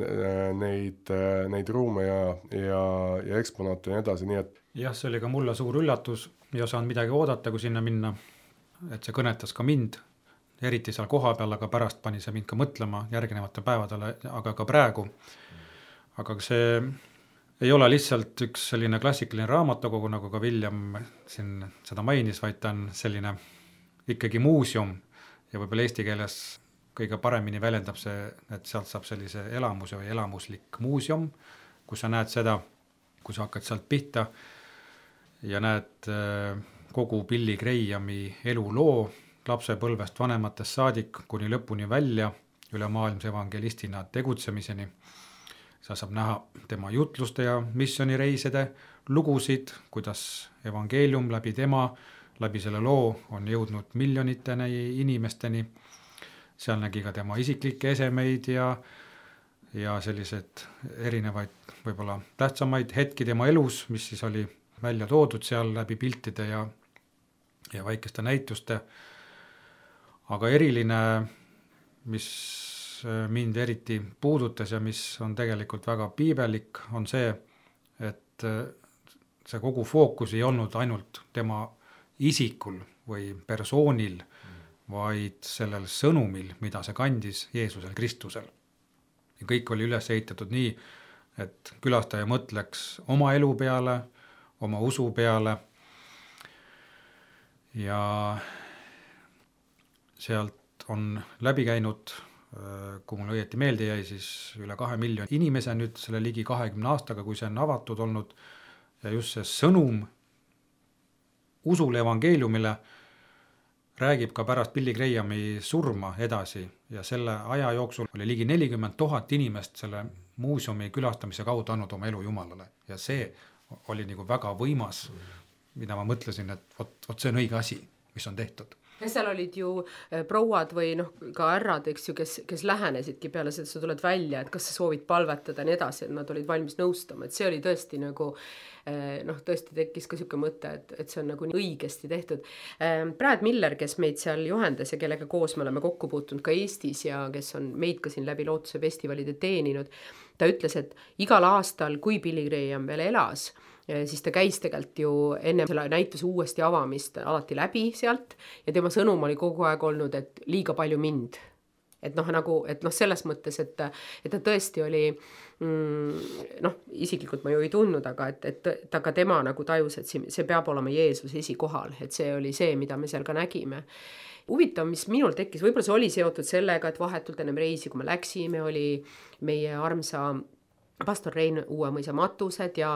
neid ruume ja eksponaate ja nii edasi, nii et jah, see oli ka mulle suur üllatus ja saan midagi oodata, kui sinna minna, et see kõnetas ka mind, eriti seal koha peal, aga pärast pani see mind ka mõtlema järgnevate päevadele, aga ka praegu. Aga see ei ole lihtsalt üks selline klassikaline raamatukogu, nagu ka William siin seda mainis, vaid ta on selline ikkagi muuseum ja võib-olla eesti keeles kõige paremini väljendab see, et sealt saab sellise elamuse või elamuslik muuseum, kus sa näed seda, kui sa hakkad sealt pihta ja näed kogu Billy Grahami eluloo lapsepõlvest vanematest saadik kuni lõpuni välja üle maailmse evangelistina tegutsemiseni. Sa saab näha tema jutluste ja missionireisede lugusid, kuidas evangeelium läbi tema, läbi selle loo on jõudnud miljoniteni inimesteni. Seal nägi ka tema isiklikke esemeid ja sellised erinevaid võib-olla tähtsamaid hetki tema elus, mis siis oli välja toodud seal läbi piltide ja väikeste näituste. Aga eriline, mis mind eriti puudutas ja mis on tegelikult väga piibelik, on see, et see kogu fookus ei olnud ainult tema isikul või persoonil, vaid sellel sõnumil, mida see kandis Jeesusel Kristusel. Ja kõik oli üles ehitatud nii, et külastaja mõtleks oma elu peale, oma usu peale ja sealt on läbi käinud, kui mul õieti meelde jäi, siis üle 2 miljoni inimese nüüd selle ligi 20 aastaga, kui see on avatud olnud ja just see sõnum, usule evangeeliumile räägib ka pärast Billy Grahami surma edasi ja selle aja jooksul oli ligi 40 000 inimest selle muuseumi külastamise kaudu andnud oma elu Jumalale ja see oli nagu väga võimas, mida ma mõtlesin, et vot see on õige asi, mis on tehtud. Ja seal olid ju prouad või ka ärrad, eks ju, kes lähenesidki peale seda, sa tuled välja, et kas sa soovid palvetada nii edasi, et nad olid valmis nõustama, et see oli tõesti nagu tõesti tekkis ka siuke mõte, et see on nagu nii õigesti tehtud. Brad Miller, kes meid seal juhendas ja kellega koos me oleme kokku puutunud ka Eestis ja kes on meid ka siin läbi Lootuse festivalide teeninud, ta ütles, et igal aastal, kui Billy Graham veel elas, siis ta käis tegelikult ju enne selle näituse uuesti avamist alati läbi sealt ja tema sõnum oli kogu aeg olnud, et liiga palju mind. Et selles mõttes, et ta tõesti oli, isiklikult ma ju ei tundnud, aga et ta ka tema nagu tajus, et see peab olema Jeesus esikohal, et see oli see, mida me seal ka nägime. Huvitav, mis minul tekkis, võib-olla see oli seotud sellega, et vahetult ennem reisi, kui me läksime, oli meie armsa pastor Rein Uuemõisa matused ja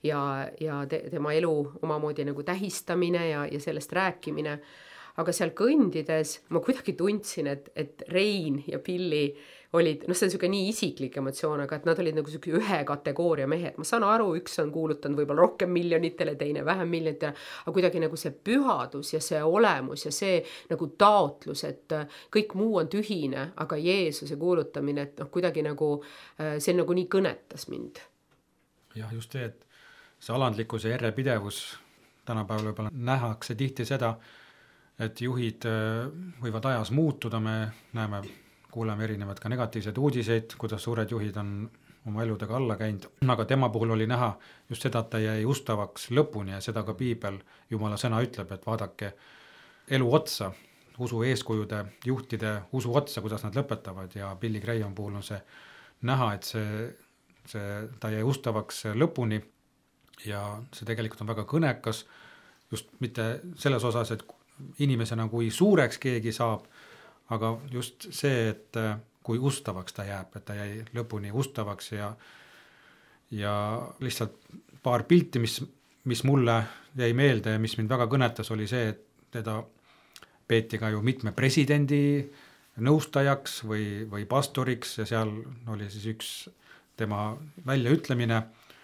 tema elu omamoodi nagu tähistamine ja sellest rääkimine. Aga seal kõndides ma kuidagi tundsin, et Rein ja Billy olid, see on siuke nii isiklik emotsioon, aga et nad olid nagu siuke ühe kategooria mehed. Ma saan aru, üks on kuulutanud võib-olla rohkem miljonitele, teine vähem miljonitele, aga kuidagi nagu see pühadus ja see olemus ja see nagu taotlus, et kõik muu on tühine, aga Jeesuse kuulutamine, et kuidagi nagu see nagu nii kõnetas mind. Jah, just see, et see alandlikkus ja järjepidevus tänapäeval võib-olla nähakse tihti seda, et juhid võivad ajas muutuda, me näeme, kuuleme erinevad ka negatiivseid uudiseid, kuidas suured juhid on oma eludega alla käinud, aga tema puhul oli näha just seda, et ta jäi ustavaks lõpuni ja seda ka Piibel, Jumala sõna ütleb, et vaadake elu otsa, usu eeskujude, juhtide usu otsa, kuidas nad lõpetavad ja Billy Graham puhul on see näha, et ta jäi ustavaks lõpuni ja see tegelikult on väga kõnekas, just mitte selles osas, et inimesena kui suureks keegi saab, aga just see, et kui ustavaks ta jääb, et ta jäi lõpuni ustavaks ja lihtsalt paar pilti, mis mulle jäi meelde ja mis mind väga kõnetas, oli see, et teda peeti ka ju mitme presidendi nõustajaks või pastoriks ja seal oli siis üks tema väljaütlemine,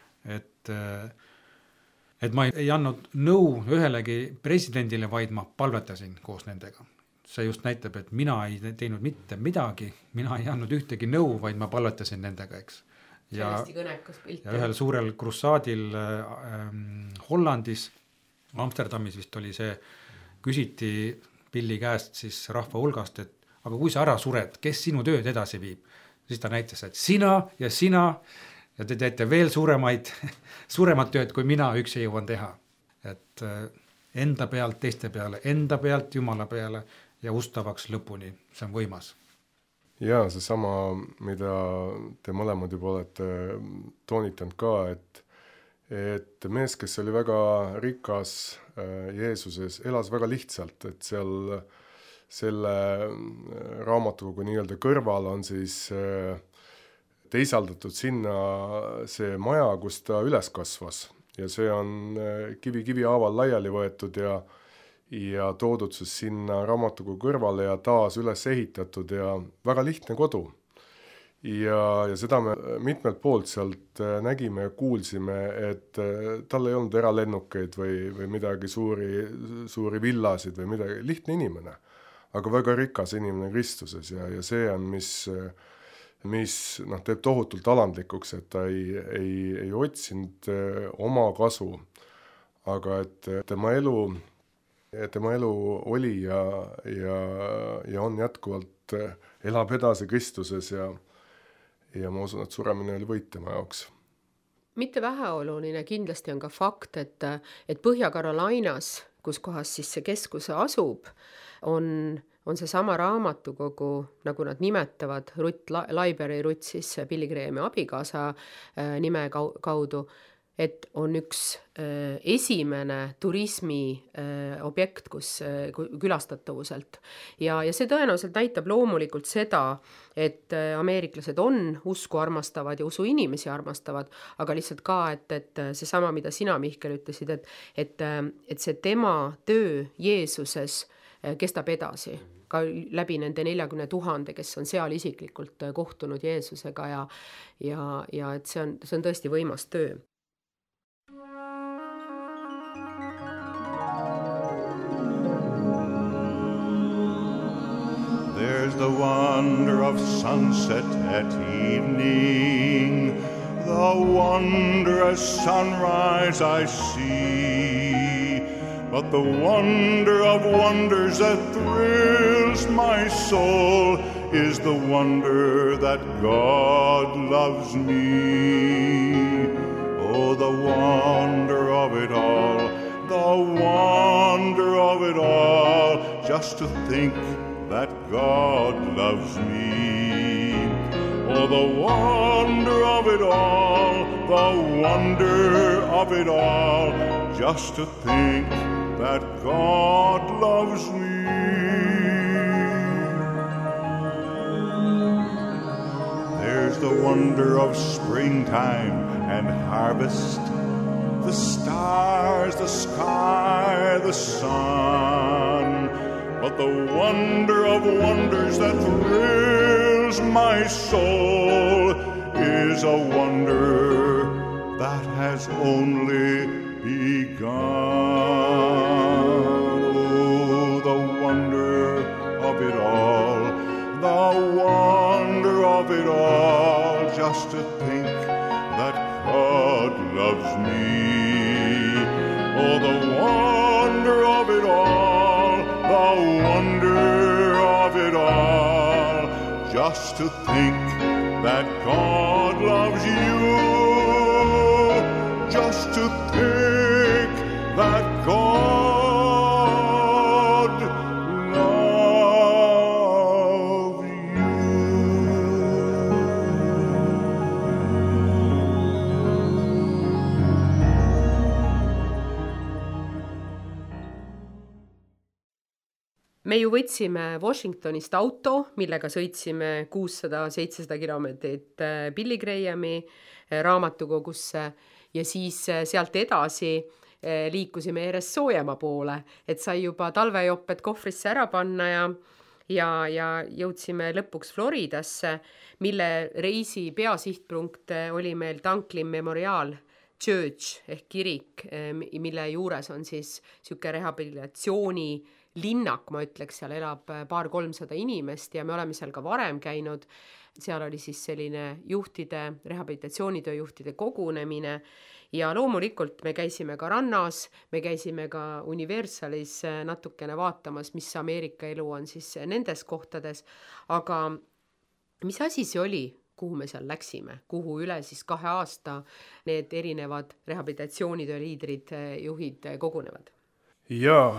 et ma ei andnud nõu ühelegi presidendile, vaid ma palvetasin koos nendega. See just näitab, et mina ei teinud mitte midagi, mina ei andnud ühtegi nõu, vaid ma palvetasin nendega, eks. Ja ühel suurel krussaadil Hollandis, Amsterdamis vist oli see, küsiti Billy käest siis rahva hulgast, et aga kui sa ära sured, kes sinu tööd edasi viib? Siis ta näitas, et sina ja te teete veel suuremat tööd, kui mina üksi jõuan teha. Et enda pealt, teiste peale, enda pealt, Jumala peale ja ustavaks lõpuni, see on võimas. Ja see sama, mida te mõlemad juba olete toonitanud ka, et mees, kes oli väga rikas Jeesuses, elas väga lihtsalt, et seal selle raamatukogu nii-öelda kõrval on siis teisaldatud sinna see maja, kus ta üles kasvas ja see on kivi haaval laiali võetud ja toodud siis sinna raamatukogu kõrvale ja taas üles ehitatud ja väga lihtne kodu. Ja seda me mitmelt poolt sealt nägime ja kuulsime, et tal ei olnud eralennukeid või midagi suuri villasid või midagi, lihtne inimene, aga väga rikas inimene Kristuses ja see on, mis teeb tohutult alandlikuks, et ta ei otsinud oma kasu, aga et tema elu oli ja on jätkuvalt, elab edasi Kristuses ja ma usun, et suremine oli võit tema jaoks. Mitte väheoluline kindlasti on ka fakt, et Põhja-Carolinas, kus kohas siis see keskus asub, on see sama raamatukogu, nagu nad nimetavad, Ruth Library, Ruth siis Billy Grahami abikaasa nime kaudu, et on üks esimene turismi objekt, kus külastatavuselt. Ja see tõenäoliselt näitab loomulikult seda, et ameeriklased on usku armastavad ja usu inimesi armastavad, aga lihtsalt ka, et seesama, mida sina, Mihkel, ütlesid, et see tema töö Jeesuses kestab edasi ka läbi nende 40 000, kes on seal isiklikult kohtunud Jeesusega ja et see on tõesti võimas töö. There's the wonder of sunset at evening, the wondrous sunrise I see, but the wonder of wonders that thrills my soul is the wonder that God loves me. Oh, the wonder of it all, the wonder of it all, just to think that God loves me. Oh, the wonder of it all, the wonder of it all, just to think that God loves me. There's the wonder of springtime and harvest, the stars, the sky, the sun, but the wonder of wonders that thrills my soul is a wonder that has only begun. Oh, the wonder of it all, the wonder of it all, just to think that God loves me. Oh, the wonder of it all, the wonder of it all, just to think that God loves you, just to think that God loves you. Me ju võtsime Washingtonist auto, millega sõitsime 600-700 kilomeetrit Billy Grahami raamatukogusse ja siis sealt edasi liikusime järjest soojema poole, et sai juba talvejopped kohvrisse ära panna ja jõudsime lõpuks Floridasse, mille reisi peasihtpunkt oli meil Dunklin Memorial Church ehk kirik, mille juures on siis siuke rehabilitatsiooni linnak, ma ütleks, seal elab 200-300 inimest ja me oleme seal ka varem käinud. Seal oli siis selline rehabilitatsioonitöö juhtide kogunemine ja loomulikult me käisime ka rannas, me käisime ka Universalis natukene vaatamas, mis Ameerika elu on siis nendes kohtades, aga mis asi see oli, kuhu me seal läksime, kuhu üle siis 2 aasta need erinevad rehabilitatsioonitöö liidrid, juhid kogunevad? Jaa,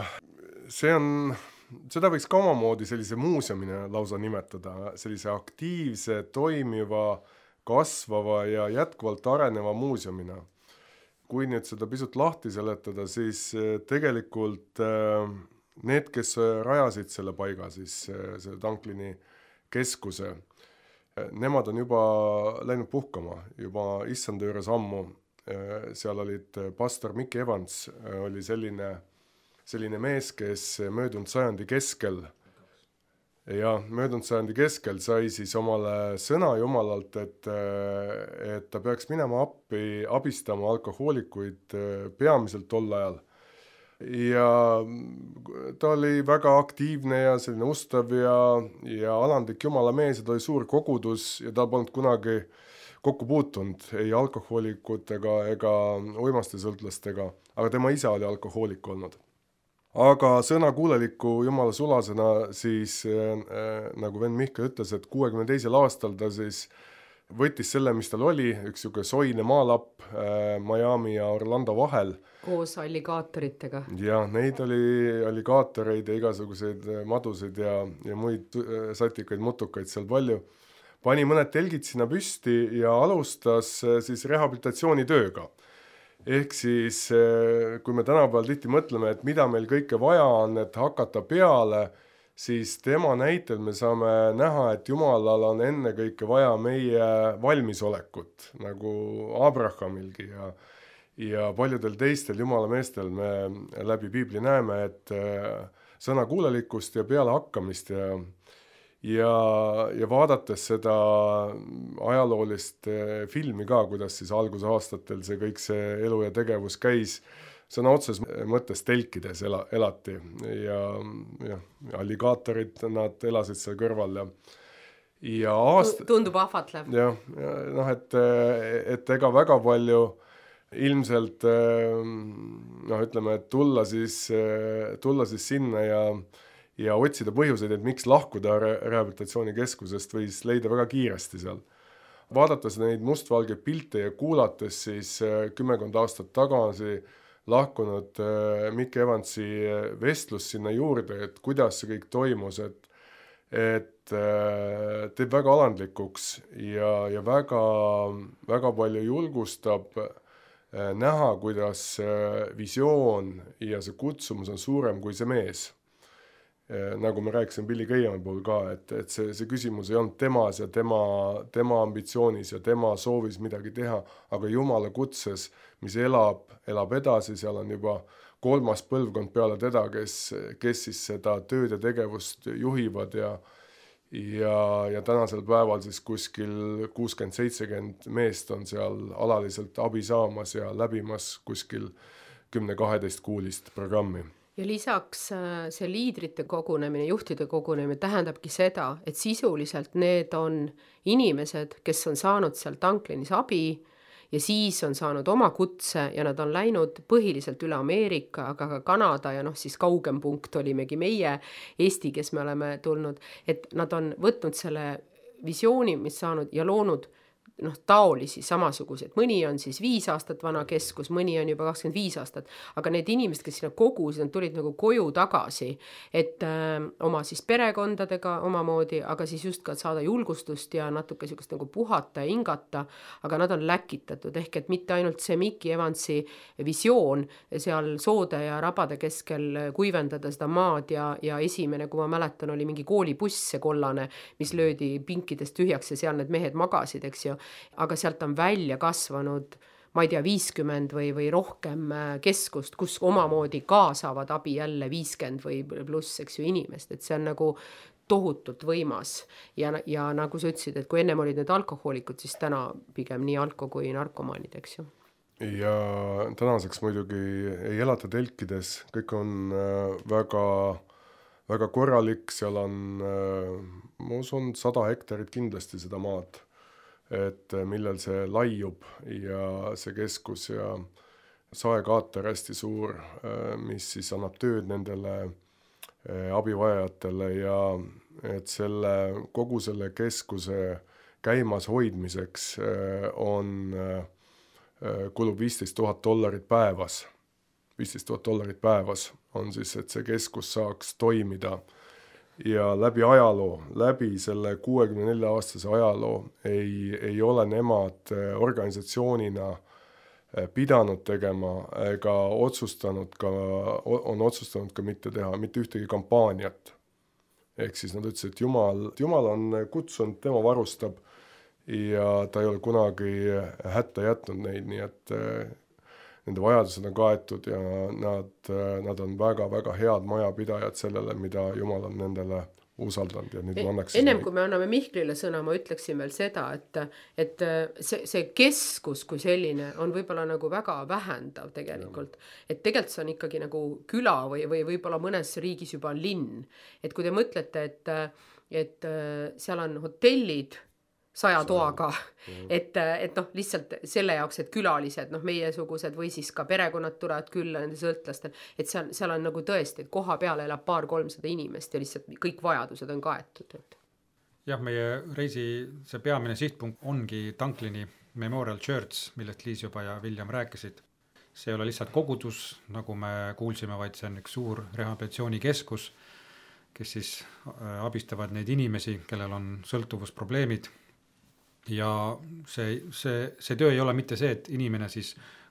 seda võiks ka omamoodi sellise muuseumina lausa nimetada, sellise aktiivse, toimiva, kasvava ja jätkuvalt areneva muuseumina. Kui nüüd seda pisut lahti seletada, siis tegelikult need, kes rajasid selle paiga, siis selle Dunklini keskuse, nemad on juba läinud puhkama, juba issanda juures ammu. Seal olid pastor Mick Evans, oli selline mees, kes möödunud sajandi keskel sai siis omale sõna Jumalalt, et ta peaks minema appi abistama alkohoolikuid peamiselt tol ajal. Ja ta oli väga aktiivne ja selline ustav ja alandlik Jumala mees ja ta oli suur kogudus ja ta polnud kunagi kokku puutunud ei alkohoolikutega ega uimastisõltlastega, aga tema isa oli alkohoolik olnud. Aga sõnakuuleliku Jumala sulasena siis, nagu vend Mihkel ütles, et 62. aastal ta siis võttis selle, mis tal oli, üks siuke soine maalapp Miami ja Orlando vahel. Koos alligaatoritega. Ja neid oli alligaatoreid ja igasuguseid madusid ja muid satikaid, mutukaid seal palju. Pani mõned telgid sinna püsti ja alustas siis rehabilitatsioonitööga. ehk siis kui me tänapäeval tihti mõtleme, et mida meil kõike vaja on, et hakata peale, siis tema näitel me saame näha, et Jumalal on ennekõike vaja meie valmisolekut, nagu Abrahamilgi ja paljudel teistel Jumala meestel me läbi Piibli näeme, et sõna kuulelikkust ja pealehakkamist ja vaadates seda ajaloolist filmi ka, kuidas siis algusaastatel see kõik see elu ja tegevus käis, sõna otses mõttes telkides elati ja alligaatorid, nad elasid seal kõrval ja tundub ahvatlev. Jah, noh, et ega väga palju ilmselt ütleme, et tulla siis sinna ja otsida põhjuseid, et miks lahkuda rehabilitatsioonikeskusest võis leida väga kiiresti seal. Vaadates neid mustvalgeid pilte ja kuulates siis 10 aastat tagasi lahkunud Mick Evansi vestlus sinna juurde, et kuidas see kõik toimus, et teeb väga alandlikuks ja väga, väga palju julgustab näha, kuidas visioon ja see kutsumus on suurem kui see mees. Nagu me rääkisime Billy Grahami puhul ka, et see küsimus ei olnud temas ja tema ambitsioonis ja tema soovis midagi teha, aga Jumala kutses, mis elab edasi, seal on juba 3. põlvkond peale teda, kes siis seda tööd ja tegevust juhivad ja tänasel päeval siis kuskil 60-70 meest on seal alaliselt abi saamas ja läbimas kuskil 10-12 kuulist programmi. Ja lisaks see liidrite kogunemine, juhtide kogunemine tähendabki seda, et sisuliselt need on inimesed, kes on saanud seal Tanklinis abi ja siis on saanud oma kutse ja nad on läinud põhiliselt üle Ameerika, aga ka Kanada ja siis kaugem punkt olimegi meie Eesti, kes me oleme tulnud, et nad on võtnud selle visiooni, mis saanud ja loonud taolisi samasuguseid. Mõni on siis 5 aastat vana keskus, mõni on juba 25 aastat, aga need inimesed, kes sinna kogusid, nad tulid nagu koju tagasi, et oma siis perekondadega omamoodi, aga siis just ka saada julgustust ja natuke sellist nagu puhata ja hingata, aga nad on läkitatud, ehk et mitte ainult see Mick Evansi visioon seal soode ja rabade keskel kuivendada seda maad ja esimene, kui ma mäletan, oli mingi koolibuss, see kollane, mis löödi pinkidest tühjaks ja seal need mehed magasid, eks ju. Aga sealt on välja kasvanud, ma ei tea, 50 või rohkem keskust, kus omamoodi ka saavad abi jälle 50 või pluss, eks ju, inimest, et see on nagu tohutult võimas ja nagu sa ütlesid, et kui ennem olid need alkohoolikud, siis täna pigem nii alko kui narkomaanid, eks ju. Ja tänaseks muidugi ei elata telkides, kõik on väga, väga korralik, seal on, ma usun, 100 hektarit kindlasti seda maad, et millel see laiub ja see keskus ja saekaater hästi suur, mis siis annab tööd nendele abivajajatele ja et kogu selle keskuse käimas hoidmiseks kulub $15,000 päevas. $15,000 päevas on siis, et see keskus saaks toimida. Ja läbi ajaloo, läbi selle 64-aastase ajaloo ei ole nemad organisatsioonina pidanud tegema ega on otsustanud ka mitte teha mitte ühtegi kampaaniat. Ehk siis nad ütlesid, et Jumal on kutsunud, tema varustab ja ta ei ole kunagi hätta jätnud neid, nii et nende vajadused on kaetud ja nad on väga-väga head majapidajad sellele, mida Jumal on nendele usaldanud. Ja nüüd ennem kui me anname Mihklile sõna, ma ütleksin veel seda, et see keskus kui selline on võib-olla nagu väga vähendav tegelikult. Et tegelikult see on ikkagi nagu küla või võib-olla mõnes riigis juba linn. Et kui te mõtlete, et seal on hotellid 100 toaga, et lihtsalt selle jaoks, et külalised, meiesugused või siis ka perekonnad tulevad külla nende sõltlastel, et seal on nagu tõesti, et koha peal elab 200-300 inimest ja lihtsalt kõik vajadused on kaetud. Jah, meie reisi see peamine sihtpunkt ongi Tanklini Memorial Church, millest Liis juba ja William rääkisid. See ei ole lihtsalt kogudus, nagu me kuulsime, vaid see on üks suur rehabilitatsioonikeskus, kes siis abistavad neid inimesi, kellel on sõltuvusprobleemid. Ja see töö ei ole mitte see, et inimene siis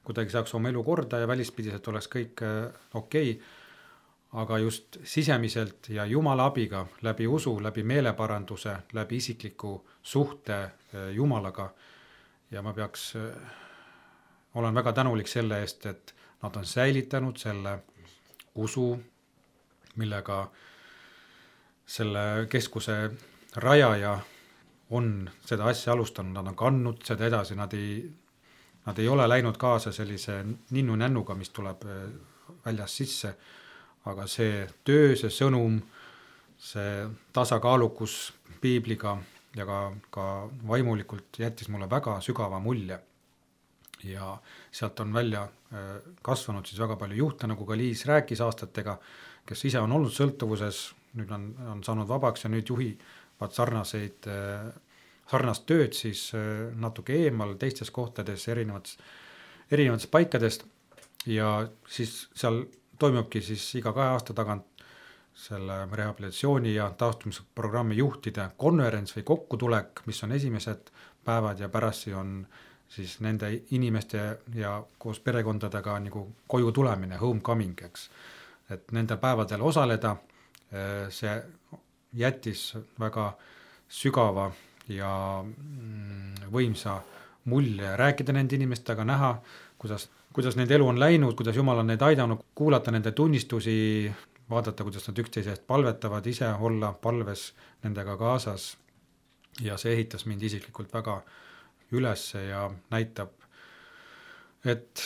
kuidagi saaks oma elu korda ja välispidiselt oleks kõik okei. Aga just sisemiselt ja Jumala abiga, läbi usu, läbi meeleparanduse, läbi isikliku suhte Jumalaga. Ja ma olen väga tänulik selle eest, et nad on säilitanud selle usu, millega selle keskuse rajaja on seda asja alustanud, nad on kandnud seda edasi, nad ei ole läinud kaasa sellise ninnu-nännuga, mis tuleb väljas sisse, aga see töö, see sõnum, see tasakaalukus piibliga ja ka vaimulikult jättis mulle väga sügava mulje. Ja sealt on välja kasvanud siis väga palju juhte, nagu ka Liis rääkis aastatega, kes ise on olnud sõltuvuses, nüüd on saanud vabaks ja nüüd juhivad sarnast tööd siis natuke eemal teistes kohtades, erinevates paikadest ja siis seal toimubki siis iga 2 aasta tagant selle rehabilitatsiooni ja taastumisprogrammi juhtide konverents või kokkutulek, mis on esimesed päevad ja pärast on siis nende inimeste ja koos perekondadega nagu koju tulemine, homecoming, eks. Et nendel päevadel osaleda, see jättis väga sügava ja võimsa mulje, rääkida nende inimestega, näha, kuidas nende elu on läinud, kuidas Jumal on neid aidanud, kuulata nende tunnistusi, vaadata, kuidas nad üksteise eest palvetavad, ise olla palves nendega kaasas. Ja see ehitas mind isiklikult väga ülesse ja näitab, et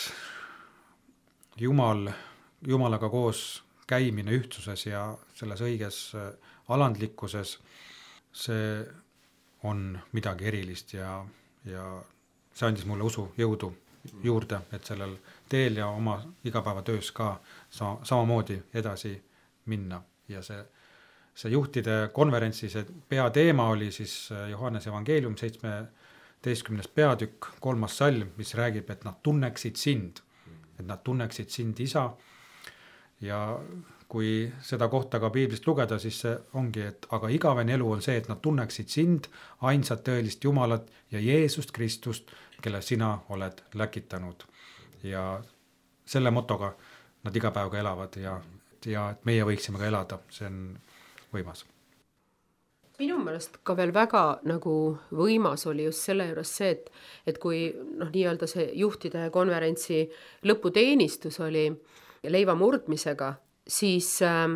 Jumalaga koos käimine ühtsuses ja selles õiges alandlikkuses, see on midagi erilist ja see andis mulle usu jõudu juurde, et sellel teel ja oma igapäevatöös ka samamoodi edasi minna. Ja see juhtide konverentsi, see peateema oli siis Johannese evangeelium 17. peatükk, 3. salm, mis räägib, et nad tunneksid sind, isa. Ja kui seda kohta ka piiblist lugeda, siis see ongi, et aga igavene elu on see, et nad tunneksid sind, ainsat tõelist Jumalat ja Jeesust Kristust, kelle sina oled läkitanud. Ja selle motoga nad iga päev ka elavad ja et meie võiksime ka elada, see on võimas. Minu meelest ka veel väga nagu võimas oli just selle juures see, et kui nii-öelda see juhtide konverentsi lõputeenistus oli leiva murdmisega, siis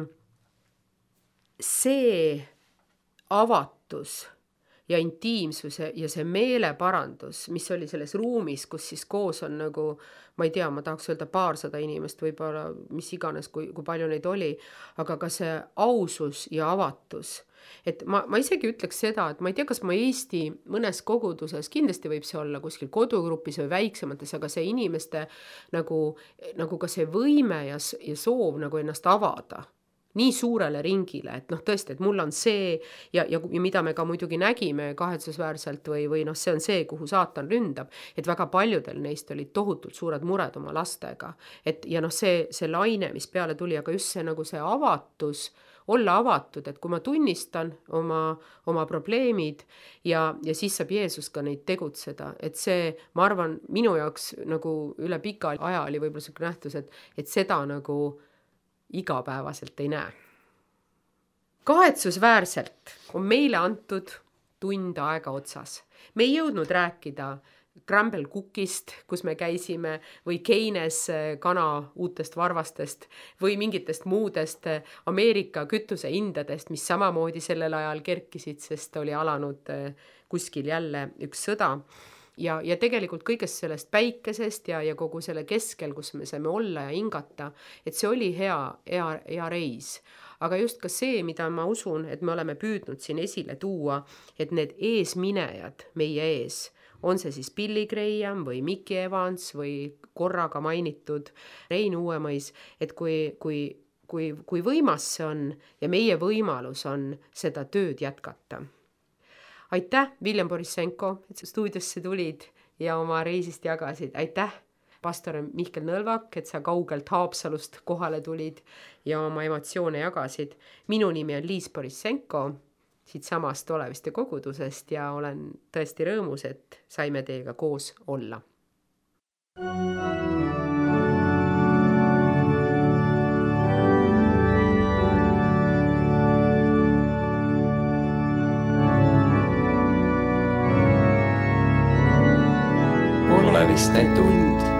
see avatus ja intiimsus ja see meeleparandus, mis oli selles ruumis, kus siis koos on nagu, ma ei tea, ma tahaks öelda 200 inimest, võib-olla mis iganes, kui palju neid oli, aga ka see ausus ja avatus. Et ma isegi ütleks seda, et ma ei tea, kas ma Eesti mõnes koguduses, kindlasti võib see olla kuskil kodugrupis või väiksemates, aga see inimeste nagu ka see võime ja soov nagu ennast avada nii suurele ringile, et tõesti, et mul on see ja mida me ka muidugi nägime kahetsusväärselt või see on see, kuhu saatan ründab, et väga paljudel neist olid tohutult suured mured oma lastega. Et ja see laine, mis peale tuli, aga just see nagu see avatus, olla avatud, et kui ma tunnistan oma probleemid ja siis saab Jeesus ka neid tegutseda, et see, ma arvan, minu jaoks nagu üle pika aja oli võib-olla selline nähtus, et seda nagu igapäevaselt ei näe. Kahetsusväärselt on meile antud tund aega otsas. Me ei jõudnud rääkida Crumble Cookist, kus me käisime, või Keines kana uutest varvastest või mingitest muudest Ameerika kütusehindadest, mis samamoodi sellel ajal kerkisid, sest oli alanud kuskil jälle üks sõda. Ja tegelikult kõigest sellest päikesest ja kogu selle keskel, kus me saime olla ja hingata, et see oli hea reis. Aga just ka see, mida ma usun, et me oleme püüdnud siin esile tuua, et need eesminejad meie ees, on see siis Billy Graham või Mickey Evans või korraga mainitud Rein Uuemõis, et kui võimas see on ja meie võimalus on seda tööd jätkata. Aitäh, William Borissenko, et sa stuudiosse tulid ja oma reisist jagasid. Aitäh, pastor Mihkel Nõlvak, et sa kaugelt Haapsalust kohale tulid ja oma emotsioone jagasid. Minu nimi on Liis Borissenko, siit samast Oleviste kogudusest ja olen tõesti rõõmus, et saime teiega koos olla. päästetund.